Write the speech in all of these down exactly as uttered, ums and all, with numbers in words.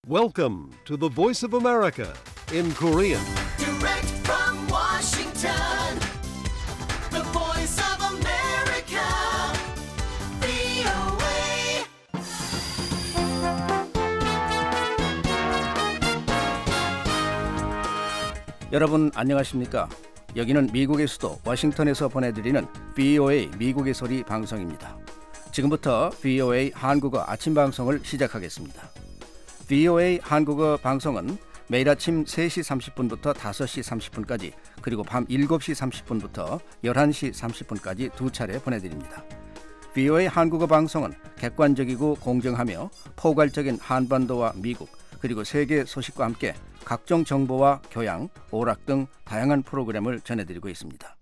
Welcome to the Voice of America in Korean. Direct from Washington, the Voice of America, 브이오에이. 여러분 안녕하십니까? 여기는 미국의 수도 워싱턴에서 보내드리는 브이오에이 미국의 소리 방송입니다. 지금부터 브이오에이 한국어 아침 방송을 시작하겠습니다. 브이오에이 한국어 방송은 매일 아침 세 시 삼십 분부터 다섯 시 삼십 분까지 그리고 밤 일곱 시 삼십 분부터 열한 시 삼십 분까지 두 차례 보내드립니다. 브이오에이 한국어 방송은 객관적이고 공정하며 포괄적인 한반도와 미국 그리고 세계 소식과 함께 각종 정보와 교양, 오락 등 다양한 프로그램을 전해드리고 있습니다.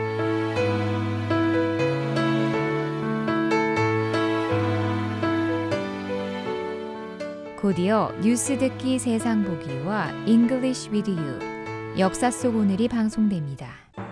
곧이어 뉴스 듣기 세상 보기와 English with you, 역사 속 오늘이 방송됩니다.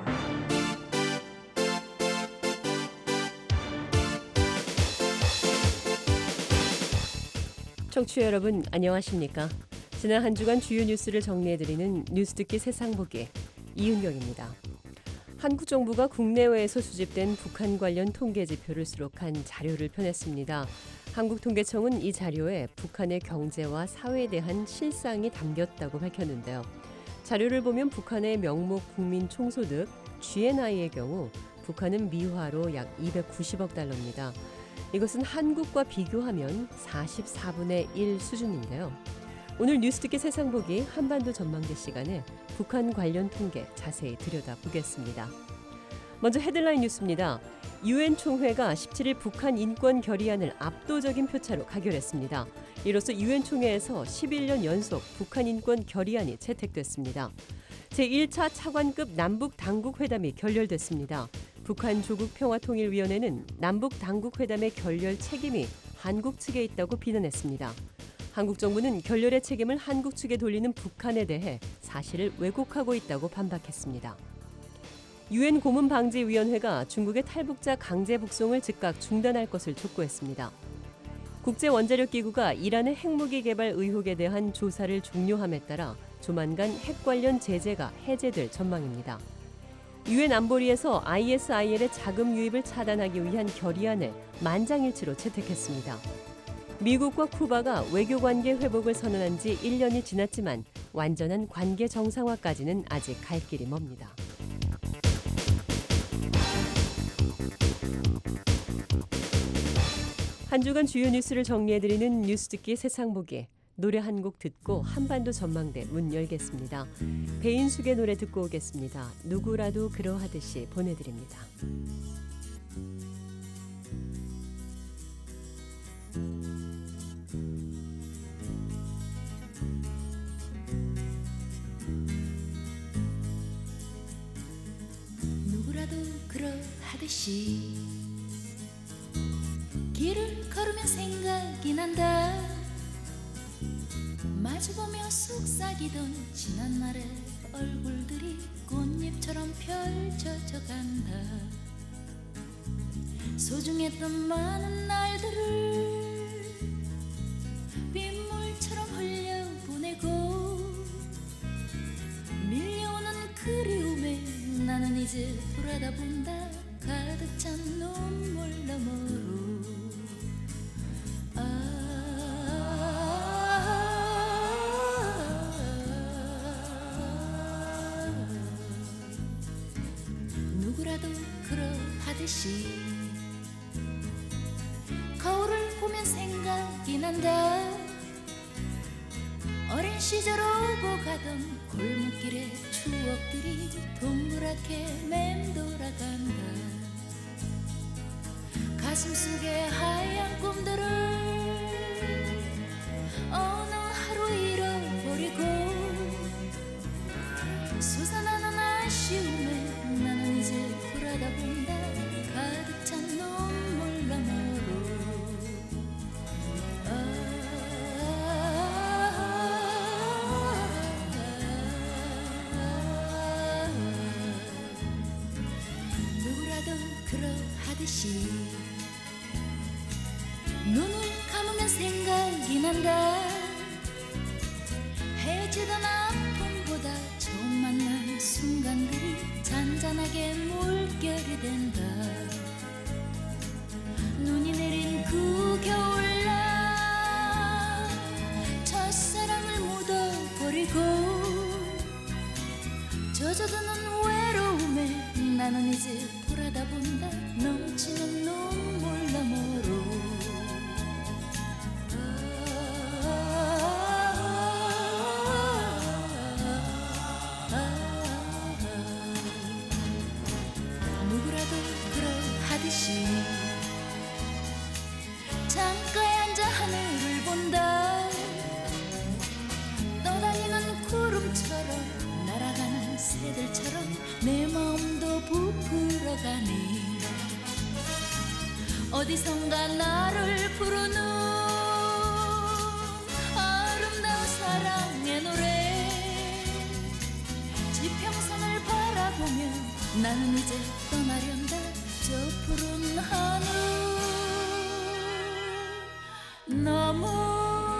청취자 여러분 안녕하십니까? 지난 한 주간 주요 뉴스를 정리해드리는 뉴스 듣기 세상 보기 이은경입니다. 한국 정부가 국내외에서 수집된 북한 관련 통계 지표를 수록한 자료를 펴냈습니다. 한국통계청은 이 자료에 북한의 경제와 사회에 대한 실상이 담겼다고 밝혔는데요. 자료를 보면 북한의 명목 국민 총소득 지엔아이의 경우 북한은 미화로 약 이백구십억 달러입니다. 이것은 한국과 비교하면 사십사분의 일 수준인데요. 오늘 뉴스 듣기 세상 보기 한반도 전망대 시간에 북한 관련 통계 자세히 들여다보겠습니다. 먼저 헤드라인 뉴스입니다. 유엔 총회가 십칠 일 북한 인권 결의안을 압도적인 표차로 가결했습니다. 이로써 유엔 총회에서 십일 년 연속 북한 인권 결의안이 채택됐습니다. 제일 차 차관급 남북 당국 회담이 결렬됐습니다. 북한 조국 평화통일위원회는 남북 당국 회담의 결렬 책임이 한국 측에 있다고 비난했습니다. 한국 정부는 결렬의 책임을 한국 측에 돌리는 북한에 대해 사실을 왜곡하고 있다고 반박했습니다. 유엔 고문방지위원회가 중국의 탈북자 강제 북송을 즉각 중단할 것을 촉구했습니다. 국제원자력기구가 이란의 핵무기 개발 의혹에 대한 조사를 종료함에 따라 조만간 핵 관련 제재가 해제될 전망입니다. 유엔 안보리에서 아이에스아이엘의 자금 유입을 차단하기 위한 결의안을 만장일치로 채택했습니다. 미국과 쿠바가 외교관계 회복을 선언한 지 일 년이 지났지만 완전한 관계 정상화까지는 아직 갈 길이 멉니다. 한 주간 주요 뉴스를 정리해드리는 뉴스 듣기 세상 보기. 노래 한 곡 듣고 한반도 전망대 문 열겠습니다. 배인숙의 노래 듣고 오겠습니다. 누구라도 그러하듯이 보내드립니다. 누구라도 그러하듯이 길을 걸으면 생각이 난다. 마주보며 속삭이던 지난날의 얼굴들이 꽃잎처럼 펼쳐져 간다. 소중했던 많은 날들을 빗물처럼 흘려보내고 밀려오는 그리움에 나는 이제 돌아다 본다. 가득 찬 눈물 너머로 누구라도 그러하듯이 거울을 보면 생각이 난다. 어린 시절 오고 가던 골목길의 추억들이 동그랗게 맴돌아간다. 가슴 속의 하얀 꿈들을 어느 하루 잃어버리고 솟아나는 아쉬움에 나는 이제 돌아다 본다. 가득 찬 눈물 너머로 누구라도 그러하듯이 눈을 감으면 생각이 난다. 잊지던 아픔보다 처음 만난 순간들이 잔잔하게 물결이 된다. 눈이 내린 그 겨울날 첫사랑을 묻어버리고 젖어드는 외로움에 나는 이제 돌아다 본다. 넘치는 눈물 너머로 누구라도 그러하듯이 창가에 앉아 하늘을 본다. 떠다니는 구름처럼 날아가는 새들처럼 내 마음도 부풀어가네. 어디선가 나를 부르는 아름다운 사랑의 노래. 지평선을 바라보며 나는 이제 떠나련다. 저 푸른 하늘 너무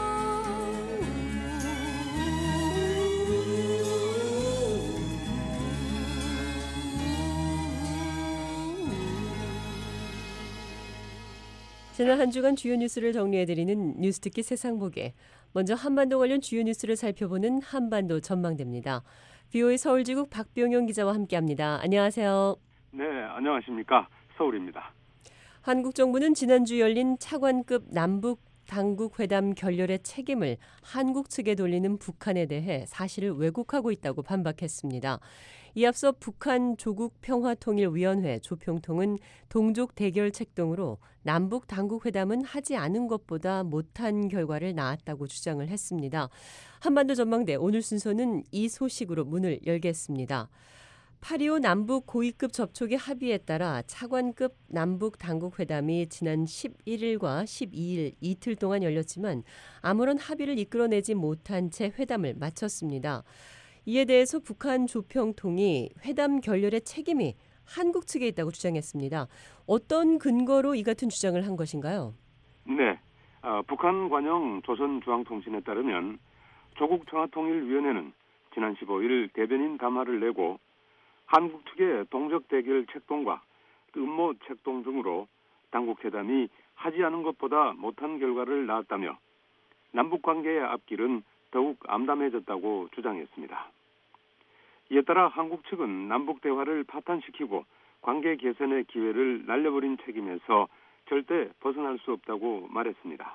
지난 한 주간 주요 뉴스를 정리해드리는 뉴스듣기 세상보게. 먼저 한반도 관련 주요 뉴스를 살펴보는 한반도 전망대입니다. 비오에이 서울지국 박병용 기자와 함께합니다. 안녕하세요. 네, 안녕하십니까. 서울입니다. 한국 정부는 지난주 열린 차관급 남북 당국 회담 결렬의 책임을 한국 측에 돌리는 북한에 대해 사실을 왜곡하고 있다고 반박했습니다. 이 앞서 북한 조국평화통일위원회 조평통은 동족 대결 책동으로 남북 당국 회담은 하지 않은 것보다 못한 결과를 낳았다고 주장을 했습니다. 한반도 전망대 오늘 순서는 이 소식으로 문을 열겠습니다. 팔이오 남북 고위급 접촉의 합의에 따라 차관급 남북 당국 회담이 지난 십일일과 십이일 이틀 동안 열렸지만 아무런 합의를 이끌어내지 못한 채 회담을 마쳤습니다. 이에 대해서 북한 조평통이 회담 결렬의 책임이 한국 측에 있다고 주장했습니다. 어떤 근거로 이 같은 주장을 한 것인가요? 네, 어, 북한 관영 조선중앙통신에 따르면 조국평화통일위원회는 지난 십오일 대변인 담화를 내고 한국 측의 동적 대결 책동과 음모 책동 등으로 당국 회담이 하지 않은 것보다 못한 결과를 낳았다며 남북 관계의 앞길은 더욱 암담해졌다고 주장했습니다. 이에 따라 한국 측은 남북 대화를 파탄시키고 관계 개선의 기회를 날려버린 책임에서 절대 벗어날 수 없다고 말했습니다.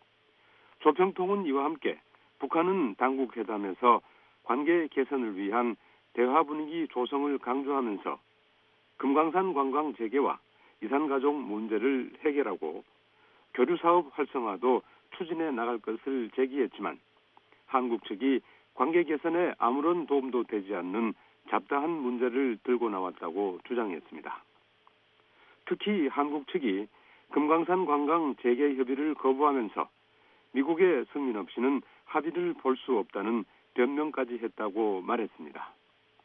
조평통은 이와 함께 북한은 당국 회담에서 관계 개선을 위한 대화 분위기 조성을 강조하면서 금강산 관광 재개와 이산가족 문제를 해결하고 교류사업 활성화도 추진해 나갈 것을 제기했지만 한국 측이 관계 개선에 아무런 도움도 되지 않는 잡다한 문제를 들고 나왔다고 주장했습니다. 특히 한국 측이 금강산 관광 재개 협의를 거부하면서 미국의 승인 없이는 합의를 볼 수 없다는 변명까지 했다고 말했습니다.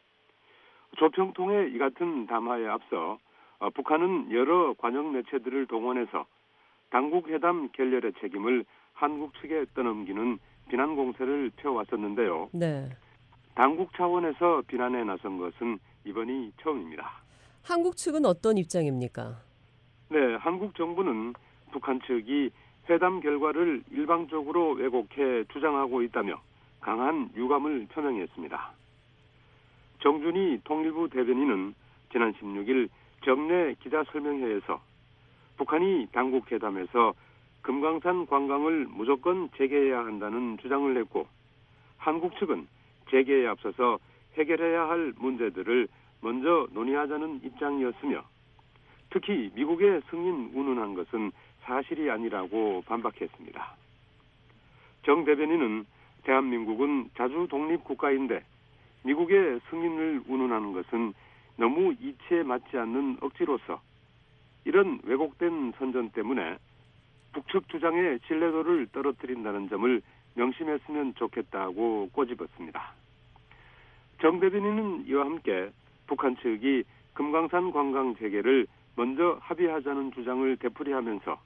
조평통의 이 같은 담화에 앞서 어, 북한은 여러 관영 매체들을 동원해서 당국 회담 결렬의 책임을 한국 측에 떠넘기는 비난 공세를 펴왔었는데요. 네. 당국 차원에서 비난에 나선 것은 이번이 처음입니다. 한국 측은 어떤 입장입니까? 네, 한국 정부는 북한 측이 회담 결과를 일방적으로 왜곡해 주장하고 있다며 강한 유감을 표명했습니다. 정준희 통일부 대변인은 지난 십육일 정례 기자설명회에서 북한이 당국 회담에서 금강산 관광을 무조건 재개해야 한다는 주장을 했고 한국 측은 재개에 앞서서 해결해야 할 문제들을 먼저 논의하자는 입장이었으며 특히 미국의 승인 운운한 것은 사실이 아니라고 반박했습니다. 정 대변인은 대한민국은 자주 독립국가인데 미국의 승인을 운운하는 것은 너무 이치에 맞지 않는 억지로서 이런 왜곡된 선전 때문에 북측 주장의 신뢰도를 떨어뜨린다는 점을 명심했으면 좋겠다고 꼬집었습니다. 정 대변인은 이와 함께 북한 측이 금강산 관광 재개를 먼저 합의하자는 주장을 되풀이하면서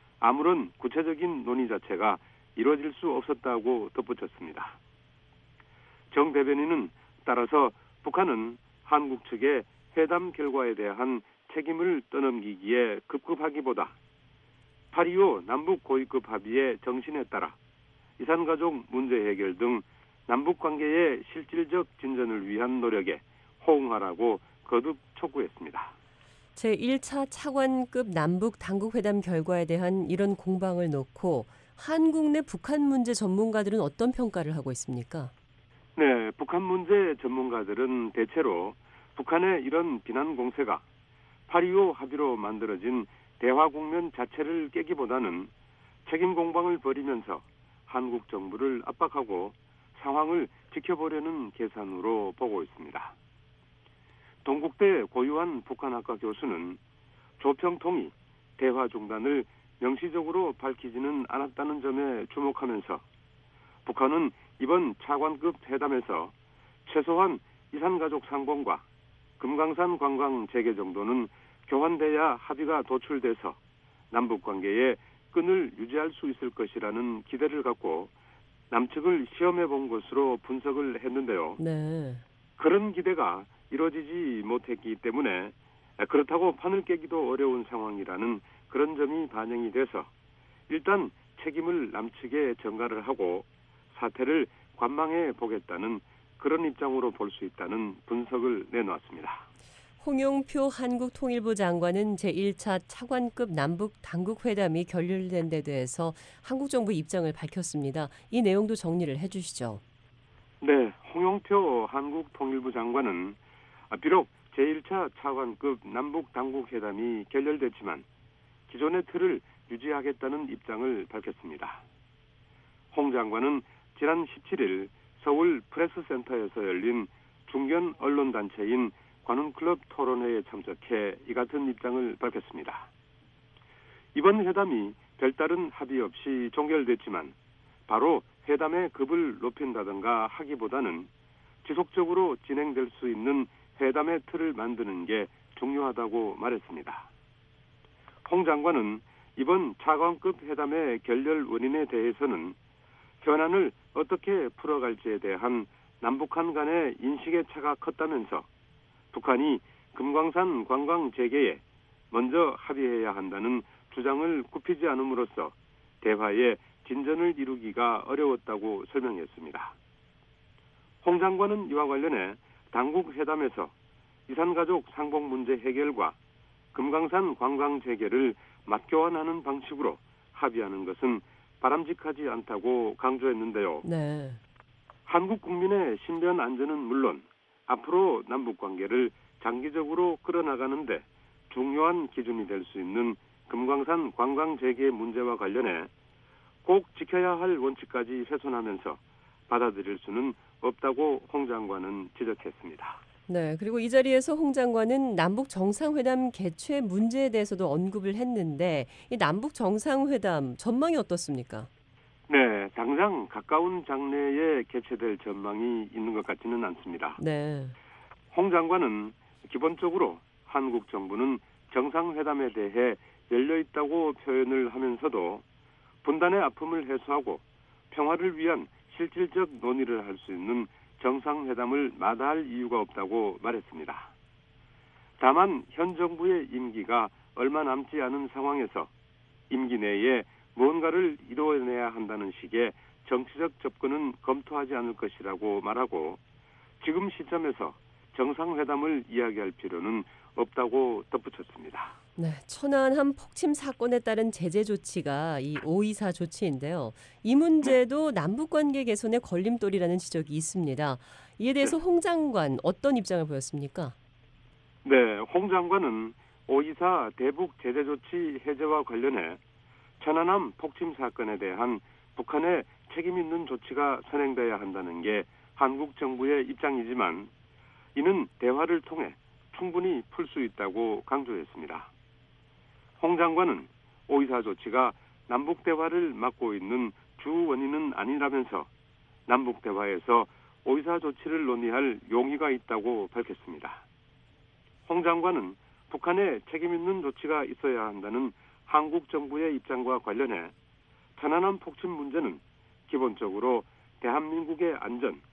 아무런 구체적인 논의 자체가 이루어질 수 없었다고 덧붙였습니다. 정 대변인은 따라서 북한은 한국 측의 회담 결과에 대한 책임을 떠넘기기에 급급하기보다 팔이오 남북 고위급 합의의 정신에 따라 이산가족 문제 해결 등 남북 관계의 실질적 진전을 위한 노력에 호응하라고 거듭 촉구했습니다. 제일 차 차관급 남북 당국회담 결과에 대한 이런 공방을 놓고 한국 내 북한 문제 전문가들은 어떤 평가를 하고 있습니까? 네, 북한 문제 전문가들은 대체로 북한의 이런 비난 공세가 팔이오 합의로 만들어진 대화 국면 자체를 깨기보다는 책임 공방을 벌이면서 한국 정부를 압박하고 상황을 지켜보려는 계산으로 보고 있습니다. 동국대 고유한 북한학과 교수는 조평통이 대화 중단을 명시적으로 밝히지는 않았다는 점에 주목하면서 북한은 이번 차관급 회담에서 최소한 이산가족 상봉과 금강산 관광 재개 정도는 교환돼야 합의가 도출돼서 남북관계에 끈을 유지할 수 있을 것이라는 기대를 갖고 남측을 시험해 본 것으로 분석을 했는데요. 네. 그런 기대가 이루어지지 못했기 때문에 그렇다고 판을 깨기도 어려운 상황이라는 그런 점이 반영이 돼서 일단 책임을 남측에 전가를 하고 사태를 관망해 보겠다는 그런 입장으로 볼 수 있다는 분석을 내놓았습니다. 홍영표 한국통일부 장관은 제일 차 차관급 남북 당국회담이 결렬된 데 대해서 한국 정부 입장을 밝혔습니다. 이 내용도 정리를 해주시죠. 네, 홍영표 한국통일부 장관은 비록 제일 차 차관급 남북 당국회담이 결렬됐지만 기존의 틀을 유지하겠다는 입장을 밝혔습니다. 홍 장관은 지난 십칠일 서울 프레스센터에서 열린 중견 언론단체인 관훈클럽 토론회에 참석해 이 같은 입장을 밝혔습니다. 이번 회담이 별다른 합의 없이 종결됐지만 바로 회담의 급을 높인다든가 하기보다는 지속적으로 진행될 수 있는 회담의 틀을 만드는 게 중요하다고 말했습니다. 홍 장관은 이번 차관급 회담의 결렬 원인에 대해서는 현안을 어떻게 풀어갈지에 대한 남북한 간의 인식의 차가 컸다면서 북한이 금강산 관광 재개에 먼저 합의해야 한다는 주장을 굽히지 않음으로써 대화에 진전을 이루기가 어려웠다고 설명했습니다. 홍 장관은 이와 관련해 당국 회담에서 이산가족 상봉 문제 해결과 금강산 관광 재개를 맞교환하는 방식으로 합의하는 것은 바람직하지 않다고 강조했는데요. 네. 한국 국민의 신변 안전은 물론 앞으로 남북 관계를 장기적으로 끌어나가는데 중요한 기준이 될 수 있는 금강산 관광 재개 문제와 관련해 꼭 지켜야 할 원칙까지 훼손하면서 받아들일 수는 없다고 홍 장관은 지적했습니다. 네. 그리고 이 자리에서 홍 장관은 남북 정상회담 개최 문제에 대해서도 언급을 했는데 이 남북 정상회담 전망이 어떻습니까? 네, 당장 가까운 장래에 개최될 전망이 있는 것 같지는 않습니다. 네. 홍 장관은 기본적으로 한국 정부는 정상회담에 대해 열려있다고 표현을 하면서도 분단의 아픔을 해소하고 평화를 위한 실질적 논의를 할 수 있는 정상회담을 마다할 이유가 없다고 말했습니다. 다만 현 정부의 임기가 얼마 남지 않은 상황에서 임기 내에 무언가를 이루어내야 한다는 식의 정치적 접근은 검토하지 않을 것이라고 말하고 지금 시점에서 정상회담을 이야기할 필요는 없다고 덧붙였습니다. 네, 천안함 폭침 사건에 따른 제재 조치가 이 오이사 조치인데요. 이 문제도 남북관계 개선의 걸림돌이라는 지적이 있습니다. 이에 대해서 홍 장관 어떤 입장을 보였습니까? 네, 홍 장관은 오이사 대북 제재 조치 해제와 관련해 천안함 폭침 사건에 대한 북한의 책임 있는 조치가 선행돼야 한다는 게 한국 정부의 입장이지만 이는 대화를 통해 충분히 풀 수 있다고 강조했습니다. 홍 장관은 오이사 조치가 남북 대화를 막고 있는 주 원인은 아니라면서 남북 대화에서 오이사 조치를 논의할 용의가 있다고 밝혔습니다. 홍 장관은 북한의 책임 있는 조치가 있어야 한다는 한국 정부의 입장과 관련해 천안함 폭침 문제는 기본적으로 대한민국의 안전,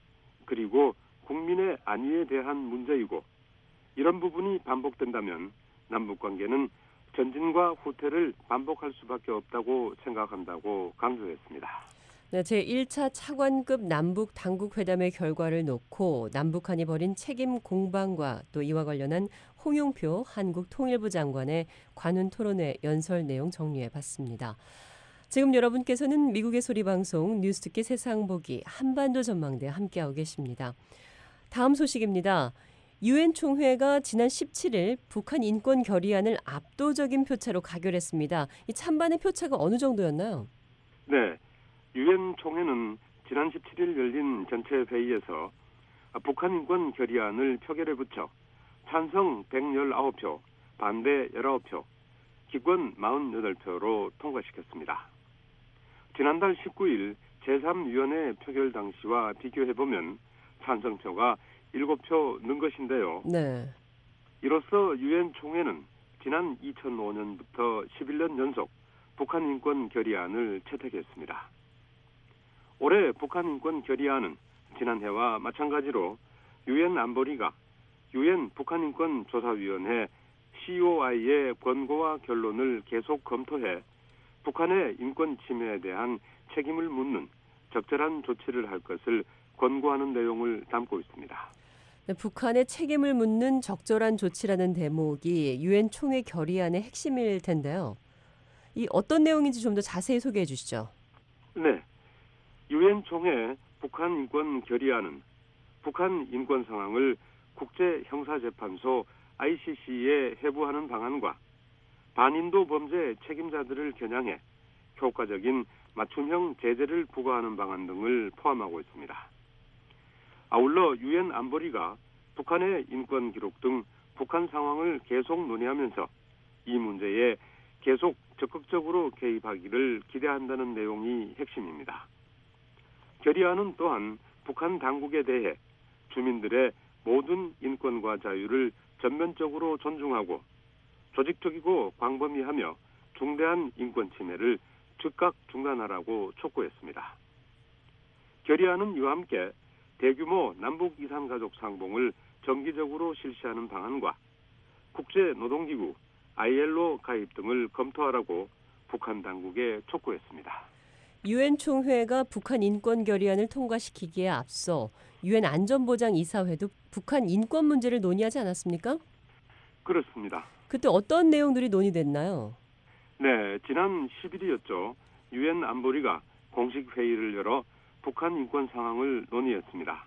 그리고 국민의 안위에 대한 문제이고 이런 부분이 반복된다면 남북관계는 전진과 후퇴를 반복할 수밖에 없다고 생각한다고 강조했습니다. 네, 제일 차 차관급 남북 당국 회담의 결과를 놓고 남북한이 벌인 책임 공방과 또 이와 관련한 홍용표 한국 통일부 장관의 관훈 토론회 연설 내용 정리해봤습니다. 지금 여러분께서는 미국의 소리방송 뉴스듣기 세상보기 한반도 전망대 함께하고 계십니다. 다음 소식입니다. 유엔 총회가 지난 십칠 일 북한 인권 결의안을 압도적인 표차로 가결했습니다. 이 찬반의 표차가 어느 정도였나요? 네, 유엔 총회는 지난 십칠 일 열린 전체 회의에서 북한 인권 결의안을 표결에 붙여 찬성 백십구 표, 반대 십구 표, 기권 사십팔 표로 통과시켰습니다. 지난달 십구 일 제삼 위원회 표결 당시와 비교해보면 찬성표가 일곱 표 는 것인데요. 네. 이로써 유엔 총회는 지난 이천오 년부터 십일 년 연속 북한 인권 결의안을 채택했습니다. 올해 북한 인권 결의안은 지난해와 마찬가지로 유엔 안보리가 유엔 북한 인권 조사위원회 씨오아이의 권고와 결론을 계속 검토해 북한의 인권 침해에 대한 책임을 묻는 적절한 조치를 할 것을 권고하는 내용을 담고 있습니다. 네, 북한의 책임을 묻는 적절한 조치라는 대목이 유엔 총회 결의안의 핵심일 텐데요. 이 어떤 내용인지 좀 더 자세히 소개해 주시죠. 네, 유엔 총회 북한 인권 결의안은 북한 인권 상황을 국제형사재판소 아이씨씨에 회부하는 방안과 반인도 범죄 책임자들을 겨냥해 효과적인 맞춤형 제재를 부과하는 방안 등을 포함하고 있습니다. 아울러 유엔 안보리가 북한의 인권 기록 등 북한 상황을 계속 논의하면서 이 문제에 계속 적극적으로 개입하기를 기대한다는 내용이 핵심입니다. 결의안은 또한 북한 당국에 대해 주민들의 모든 인권과 자유를 전면적으로 존중하고 조직적이고 광범위하며 중대한 인권 침해를 즉각 중단하라고 촉구했습니다. 결의안은 이와 함께 대규모 남북 이산가족 상봉을 정기적으로 실시하는 방안과 국제노동기구 아이엘오 가입 등을 검토하라고 북한 당국에 촉구했습니다. 유엔 총회가 북한 인권 결의안을 통과시키기에 앞서 유엔 안전보장이사회도 북한 인권 문제를 논의하지 않았습니까? 그렇습니다. 그때 어떤 내용들이 논의됐나요? 네, 지난 십 일이었죠. 유엔 안보리가 공식 회의를 열어 북한 인권 상황을 논의했습니다.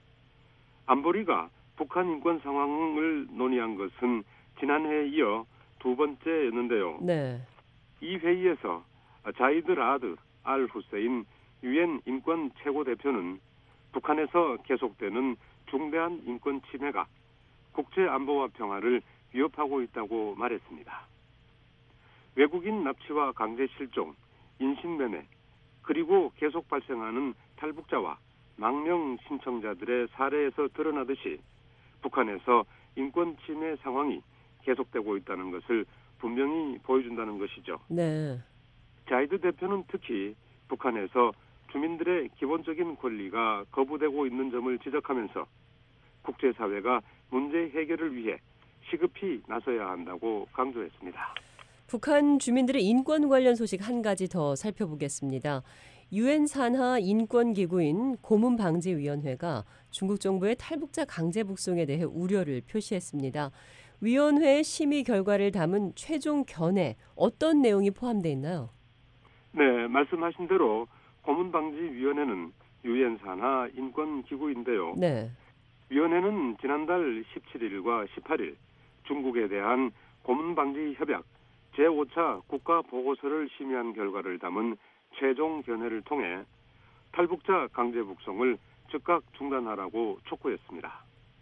안보리가 북한 인권 상황을 논의한 것은 지난해에 이어 두 번째였는데요. 네. 이 회의에서 자이드 라드 알 후세인 유엔 인권 최고 대표는 북한에서 계속되는 중대한 인권 침해가 국제 안보와 평화를 위협하고 있다고 말했습니다. 외국인 납치와 강제 실종, 인신매매, 그리고 계속 발생하는 탈북자와 망명 신청자들의 사례에서 드러나듯이 북한에서 인권 침해 상황이 계속되고 있다는 것을 분명히 보여준다는 것이죠. 네. 자이드 대표는 특히 북한에서 주민들의 기본적인 권리가 거부되고 있는 점을 지적하면서 국제사회가 문제 해결을 위해 시급히 나서야 한다고 강조했습니다. 북한 주민들의 인권 관련 소식 한 가지 더 살펴보겠습니다. 유엔 산하 인권기구인 고문방지위원회가 중국 정부의 탈북자 강제 북송에 대해 우려를 표시했습니다. 위원회의 심의 결과를 담은 최종 견해 어떤 내용이 포함되어 있나요? 네, 말씀하신 대로 고문방지위원회는 유엔 산하 인권기구인데요. 네. 위원회는 지난달 십칠 일과 십팔 일 중국에 대한 고문방지 협약 제오 차 국가보고서를 심의한 결과를 담은 최종 견해를 통해 탈북자 강제 북송을 즉각 중단하라고 촉구했습니다.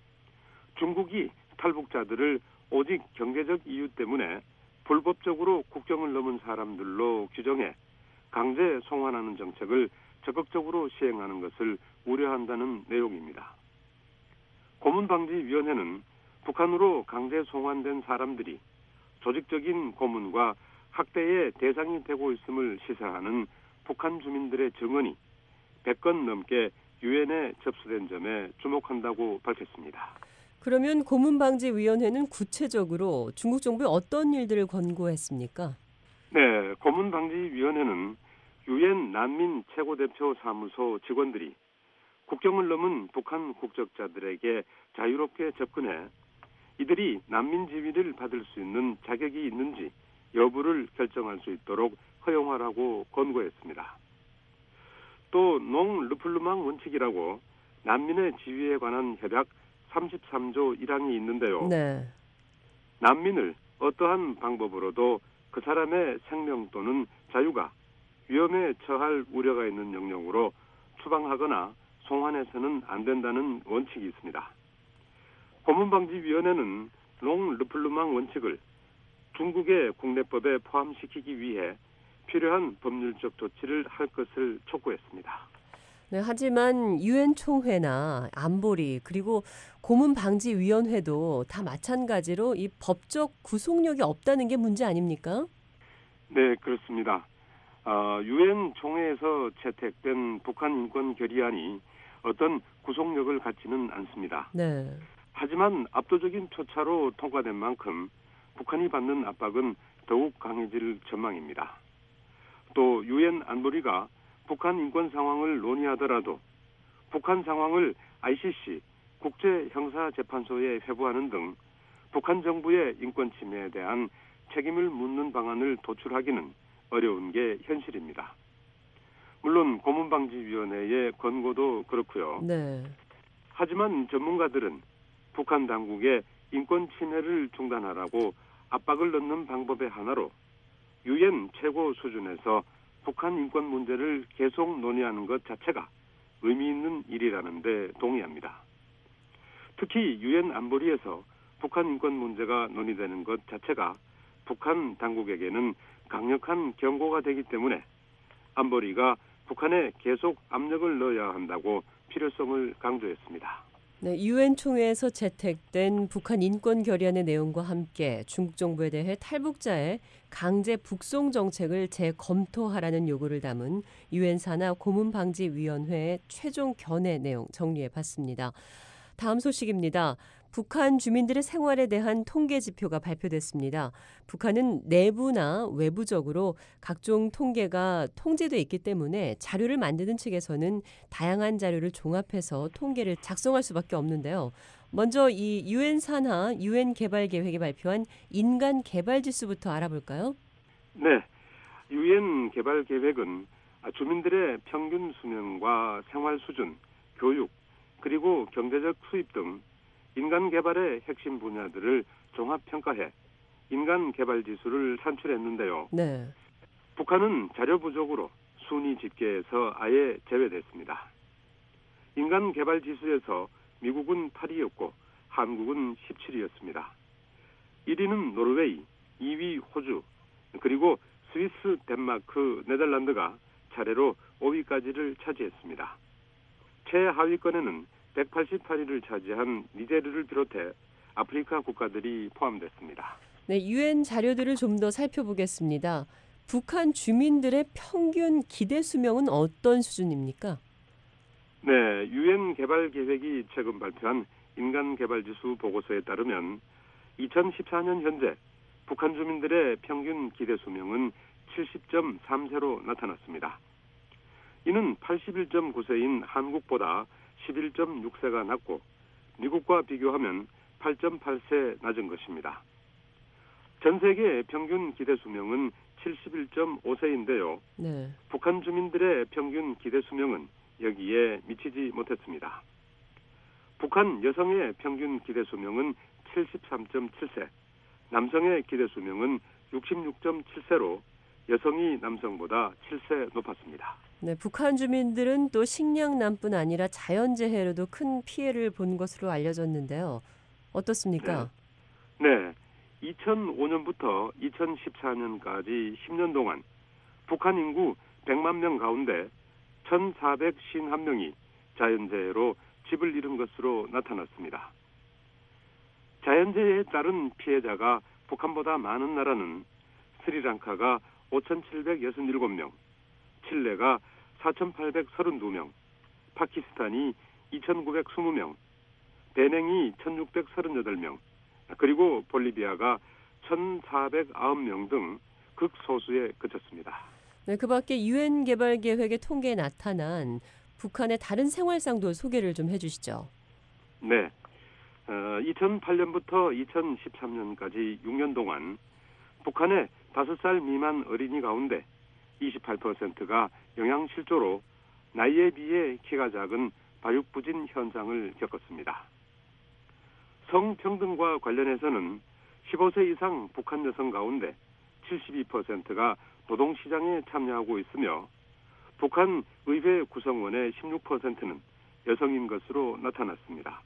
중국이 탈북자들을 오직 경제적 이유 때문에 불법적으로 국경을 넘은 사람들로 규정해 강제 송환하는 정책을 적극적으로 시행하는 것을 우려한다는 내용입니다. 고문방지위원회는 북한으로 강제 송환된 사람들이 조직적인 고문과 학대의 대상이 되고 있음을 시사하는 북한 주민들의 증언이 백 건 넘게 유엔에 접수된 점에 주목한다고 밝혔습니다. 그러면 고문방지위원회는 구체적으로 중국 정부에 어떤 일들을 권고했습니까? 네, 고문방지위원회는 유엔 난민 최고대표 사무소 직원들이 국경을 넘은 북한 국적자들에게 자유롭게 접근해 이들이 난민 지위를 받을 수 있는 자격이 있는지 여부를 결정할 수 있도록 허용하라고 권고했습니다. 또 농 르플루망 원칙이라고 난민의 지위에 관한 협약 삼십삼 조 일 항이 있는데요. 네. 난민을 어떠한 방법으로도 그 사람의 생명 또는 자유가 위험에 처할 우려가 있는 영역으로 추방하거나 송환해서는 안 된다는 원칙이 있습니다. 고문방지위원회는 농 르플루망 원칙을 중국의 국내법에 포함시키기 위해 필요한 법률적 조치를 할 것을 촉구했습니다. 네, 하지만 유엔 총회나 안보리 그리고 고문방지위원회도 다 마찬가지로 이 법적 구속력이 없다는 게 문제 아닙니까? 네, 그렇습니다. 어, 유엔 총회에서 채택된 북한 인권 결의안이 어떤 구속력을 갖지는 않습니다. 네. 하지만 압도적인 표차로 통과된 만큼 북한이 받는 압박은 더욱 강해질 전망입니다. 또 유엔 안보리가 북한 인권 상황을 논의하더라도 북한 상황을 아이씨씨 국제형사재판소에 회부하는 등 북한 정부의 인권 침해에 대한 책임을 묻는 방안을 도출하기는 어려운 게 현실입니다. 물론 고문방지위원회의 권고도 그렇고요. 네. 하지만 전문가들은 북한 당국의 인권 침해를 중단하라고 압박을 넣는 방법의 하나로 유엔 최고 수준에서 북한 인권 문제를 계속 논의하는 것 자체가 의미 있는 일이라는 데 동의합니다. 특히 유엔 안보리에서 북한 인권 문제가 논의되는 것 자체가 북한 당국에게는 강력한 경고가 되기 때문에 안보리가 북한에 계속 압력을 넣어야 한다고 필요성을 강조했습니다. 네, 유엔 총회에서 채택된 북한 인권 결의안의 내용과 함께 중국 정부에 대해 탈북자의 강제 북송 정책을 재검토하라는 요구를 담은 유엔 산하 고문방지위원회의 최종 견해 내용 정리해봤습니다. 다음 소식입니다. 북한 주민들의 생활에 대한 통계 지표가 발표됐습니다. 북한은 내부나 외부적으로 각종 통계가 통제돼 있기 때문에 자료를 만드는 측에서는 다양한 자료를 종합해서 통계를 작성할 수밖에 없는데요. 먼저 이 유엔 산하 유엔 개발 계획이 발표한 인간 개발 지수부터 알아볼까요? 네, 유엔 개발 계획은 주민들의 평균 수명과 생활 수준, 교육, 그리고 경제적 수입 등 인간 개발의 핵심 분야들을 종합 평가해 인간 개발 지수를 산출했는데요. 네. 북한은 자료 부족으로 순위 집계에서 아예 제외됐습니다. 인간 개발 지수에서 미국은 팔 위였고 한국은 십칠 위였습니다. 일 위는 노르웨이, 이 위 호주, 그리고 스위스, 덴마크, 네덜란드가 차례로 오 위까지를 차지했습니다. 최하위권에는 백팔십팔 위를 차지한 니제르를 비롯해 아프리카 국가들이 포함됐습니다. 네, 유엔 자료들을 좀 더 살펴보겠습니다. 북한 주민들의 평균 기대 수명은 어떤 수준입니까? 네, 유엔 개발 계획이 최근 발표한 인간 개발 지수 보고서에 따르면 이천십사 년 현재 북한 주민들의 평균 기대 수명은 칠십 점 삼 세로 나타났습니다. 이는 팔십일 점 구 세인 한국보다 십일 점 육 세가 낮고 미국과 비교하면 팔 점 팔 세 낮은 것입니다. 전 세계 평균 기대 수명은 칠십일 점 오 세인데요. 네. 북한 주민들의 평균 기대 수명은 여기에 미치지 못했습니다. 북한 여성의 평균 기대 수명은 칠십삼 점 칠 세, 남성의 기대 수명은 육십육 점 칠 세로 여성이 남성보다 칠 세 높았습니다. 네, 북한 주민들은 또 식량난뿐 아니라 자연재해로도 큰 피해를 본 것으로 알려졌는데요. 어떻습니까? 네. 네. 이천오 년부터 이천십사 년까지 십 년 동안 북한 인구 백만 명 가운데 천사백오십일 명이 자연재해로 집을 잃은 것으로 나타났습니다. 자연재해에 따른 피해자가 북한보다 많은 나라는 스리랑카가 오천칠백육십칠 명, 칠레가 사천팔백삼십이 명, 파키스탄이 이천구백이십 명, 베냉이 천육백삼십팔 명, 그리고 볼리비아가 천사백구 명 등 극소수에 그쳤습니다. 네, 그 밖에 유엔 개발계획의 통계에 나타난 북한의 다른 생활상도 소개를 좀 해주시죠. 네, 어, 이천팔 년부터 이천십삼 년까지 육 년 동안 북한의 다섯 살 미만 어린이 가운데 이십팔 퍼센트가 영양실조로 나이에 비해 키가 작은 발육부진 현상을 겪었습니다. 성평등과 관련해서는 십오 세 이상 북한 여성 가운데 칠십이 퍼센트가 노동시장에 참여하고 있으며 북한 의회 구성원의 십육 퍼센트는 여성인 것으로 나타났습니다.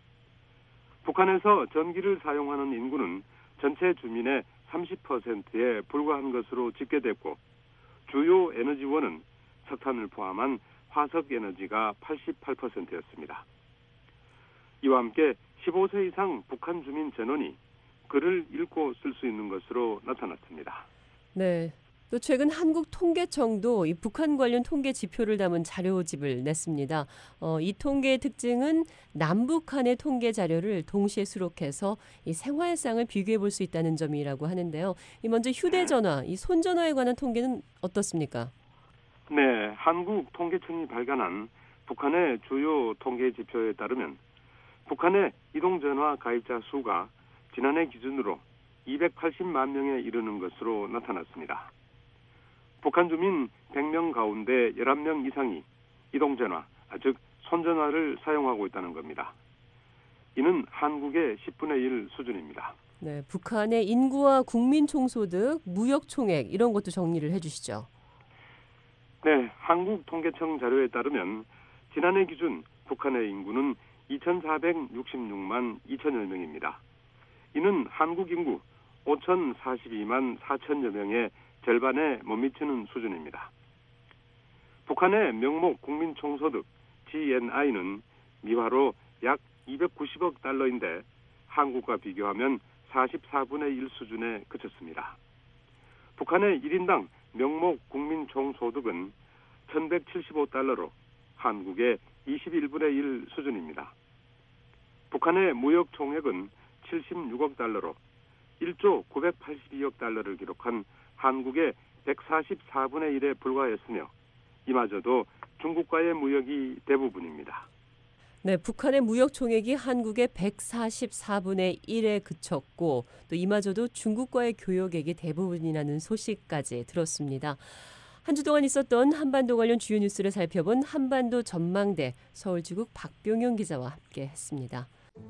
북한에서 전기를 사용하는 인구는 전체 주민의 삼십 퍼센트에 불과한 것으로 집계됐고 주요 에너지원은 석탄을 포함한 화석에너지가 팔십팔 퍼센트였습니다. 이와 함께 십오 세 이상 북한 주민 전원이 글을 읽고 쓸 수 있는 것으로 나타났습니다. 네. 또 최근 한국통계청도 이 북한 관련 통계 지표를 담은 자료집을 냈습니다. 어, 이 통계의 특징은 남북한의 통계 자료를 동시에 수록해서 이 생활상을 비교해 볼 수 있다는 점이라고 하는데요. 이 먼저 휴대전화, 이 손전화에 관한 통계는 어떻습니까? 네, 한국통계청이 발간한 북한의 주요 통계 지표에 따르면 북한의 이동전화 가입자 수가 지난해 기준으로 이백팔십만 명에 이르는 것으로 나타났습니다. 북한 주민 백 명 가운데 열한 명 이상이 이동전화, 즉 손전화를 사용하고 있다는 겁니다. 이는 한국의 십분의 일 수준입니다. 네, 북한의 인구와 국민총소득, 무역총액 이런 것도 정리를 해주시죠. 네, 한국통계청 자료에 따르면 지난해 기준 북한의 인구는 이천사백육십육만 이천여 명입니다. 이는 한국 인구 오천사십이만 사천여 명의 절반에 못 미치는 수준입니다. 북한의 명목 국민총소득 지엔아이는 미화로 약 이백구십억 달러인데 한국과 비교하면 사십사분의 일 수준에 그쳤습니다. 북한의 일 인당 명목 국민총소득은 천백칠십오 달러로 한국의 이십일분의 일 수준입니다. 북한의 무역총액은 칠십육억 달러로 일조 구백팔십이억 달러를 기록한 한국의 백사십사분의 일에 불과했으며 이마저도 중국과의 무역이 대부분입니다. 네, 북한의 무역 총액이 한국의 백사십사분의 일에 그쳤고 또 이마저도 중국과의 교역액이 대부분이라는 소식까지 들었습니다. 한 주 동안 있었던 한반도 관련 주요 뉴스를 살펴본 한반도 전망대 서울지국 박병용 기자와 함께했습니다.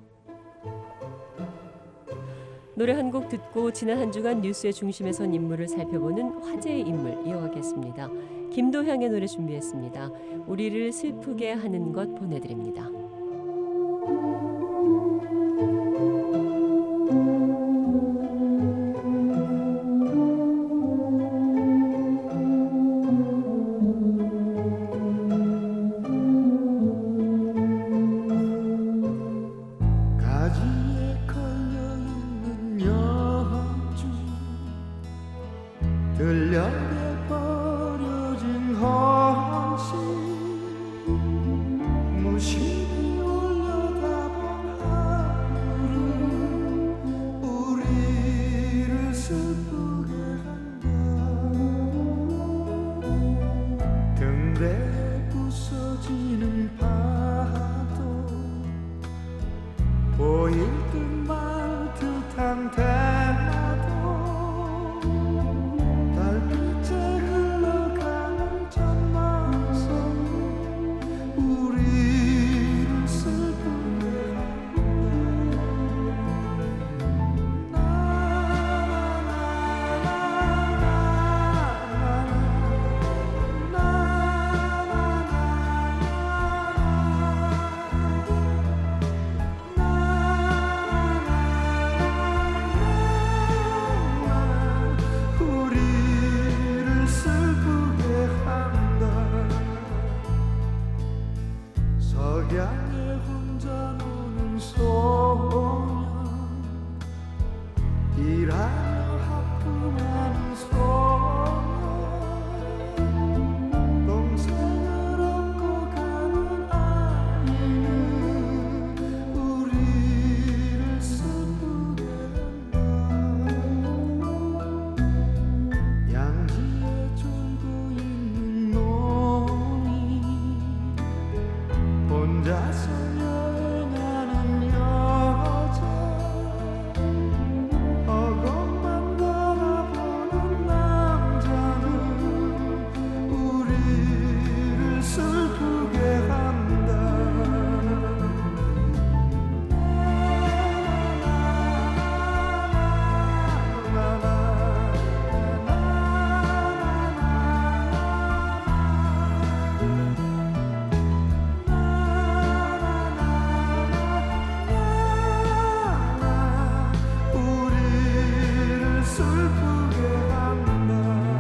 노래 한 곡 듣고 지난 한 주간 뉴스의 중심에 선 인물을 살펴보는 화제의 인물 이어가겠습니다. 김도향의 노래 준비했습니다. 우리를 슬프게 하는 것 보내드립니다. 들려버려진 헌신 무심히 올려다본 하늘은 우리를 슬프게 한다. 등대 부서지는 파도 보일 듯 말 듯한 대마도 석양에 혼자 노는 소년 일하며 하품하는 소년 동생을 업고 가는 혼자서 여행하는 여자 허공만 바라보는 남자는 우리를 슬프게 한다. 우리를 슬프게 한다.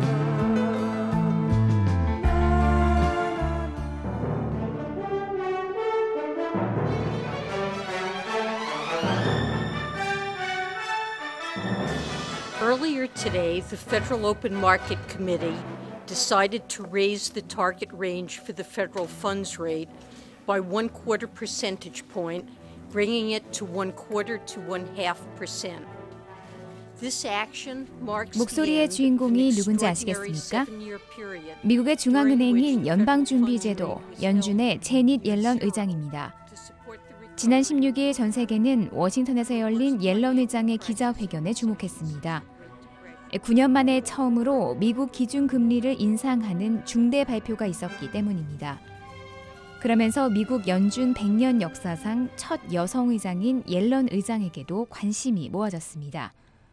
Earlier today, the Federal Open Market Committee decided to raise the target range for the federal funds rate by one quarter percentage point, bringing it to one quarter to one half percent. This action marks the 목소리의 end of 주인공이 an 누군지 extraordinary 아시겠습니까? seven-year period 미국의 중앙은행인 연방준비제도 during which the 연준의 제닛 옐런 의장입니다. to support the recovery 지난 십육 일 전 세계는 워싱턴에서 열린 옐런 의장의 기자회견에 주목했습니다. 구 년 만에 처음으로 미국 기준금리를 인상하는 중대 발표가 있었기 때문입니다. 그러면서 미국 연준 백 년 역사상 첫 여성 의장인 옐런 의장에게도 관심이 모아졌습니다.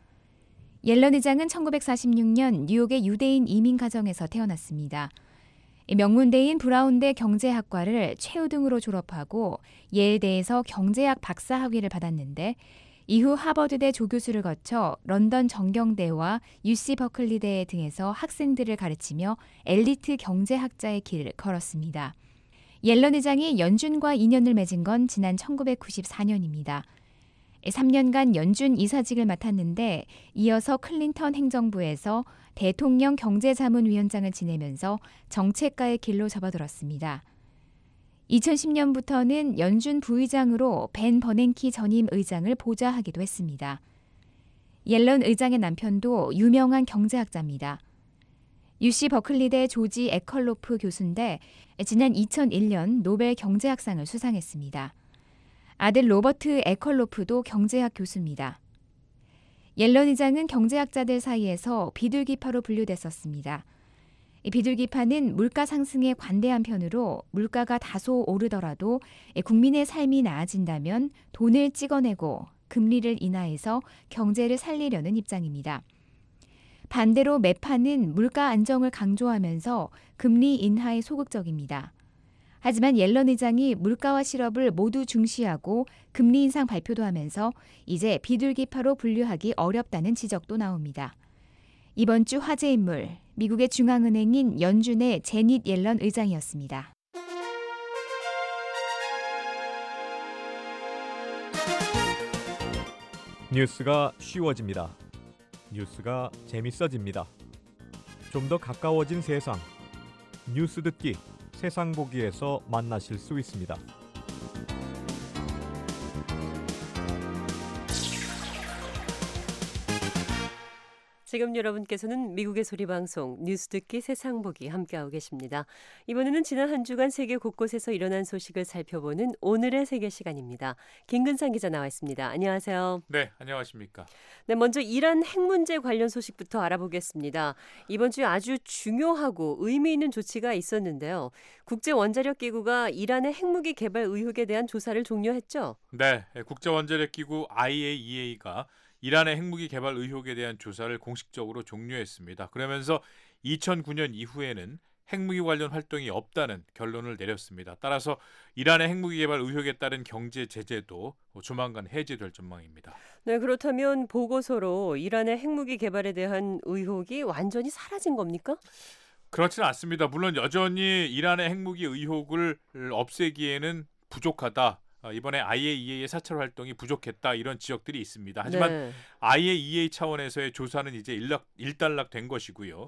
옐런 의장은 천구백사십육 년 뉴욕의 유대인 이민 가정에서 태어났습니다. 명문대인 브라운대 경제학과를 최우등으로 졸업하고 예일대에서 경제학 박사 학위를 받았는데 이후 하버드대 조교수를 거쳐 런던 정경대와 유씨 버클리대 등에서 학생들을 가르치며 엘리트 경제학자의 길을 걸었습니다. 옐런 의장이 연준과 인연을 맺은 건 지난 천구백구십사 년입니다. 삼 년간 연준 이사직을 맡았는데 이어서 클린턴 행정부에서 대통령 경제자문위원장을 지내면서 정책가의 길로 접어들었습니다. 이천십 년부터는 연준 부의장으로 벤 버냉키 전임 의장을 보좌하기도 했습니다. 옐런 의장의 남편도 유명한 경제학자입니다. 유씨 버클리대 조지 에컬로프 교수인데 지난 이천일 년 노벨 경제학상을 수상했습니다. 아들 로버트 에컬로프도 경제학 교수입니다. 옐런 의장은 경제학자들 사이에서 비둘기파로 분류됐었습니다. 이 비둘기파는 물가 상승에 관대한 편으로 물가가 다소 오르더라도 국민의 삶이 나아진다면 돈을 찍어내고 금리를 인하해서 경제를 살리려는 입장입니다. 반대로 매파는 물가 안정을 강조하면서 금리 인하에 소극적입니다. 하지만 옐런 의장이 물가와 실업을 모두 중시하고 금리 인상 발표도 하면서 이제 비둘기파로 분류하기 어렵다는 지적도 나옵니다. 이번 주 화제 인물, 미국의 중앙은행인 연준의 제닛 옐런 의장이었습니다. 뉴스가 쉬워집니다. 뉴스가 재밌어집니다. 좀 더 가까워진 세상. 뉴스 듣기 세상 보기에서 만나실 수 있습니다. 지금 여러분께서는 미국의 소리 방송 뉴스 듣기 세상 보기 함께하고 계십니다. 이번에는 지난 한 주간 세계 곳곳에서 일어난 소식을 살펴보는 오늘의 세계 시간입니다. 김근상 기자 나와 있습니다. 안녕하세요. 네, 안녕하십니까. 네, 먼저 이란 핵 문제 관련 소식부터 알아보겠습니다. 이번 주에 아주 중요하고 의미 있는 조치가 있었는데요. 국제원자력기구가 이란의 핵무기 개발 의혹에 대한 조사를 종료했죠? 네, 국제원자력기구 아이에이이에이가 이란의 핵무기 개발 의혹에 대한 조사를 공식적으로 종료했습니다. 그러면서 이천구 년 이후에는 핵무기 관련 활동이 없다는 결론을 내렸습니다. 따라서 이란의 핵무기 개발 의혹에 따른 경제 제재도 조만간 해제될 전망입니다. 네, 그렇다면 보고서로 이란의 핵무기 개발에 대한 의혹이 완전히 사라진 겁니까? 그렇지는 않습니다. 물론 여전히 이란의 핵무기 의혹을 없애기에는 부족하다. 이번에 아이에이이에이의 사찰 활동이 부족했다 이런 지적들이 있습니다. 하지만 네. 아이에이이에이 차원에서의 조사는 이제 일락, 일단락된 것이고요.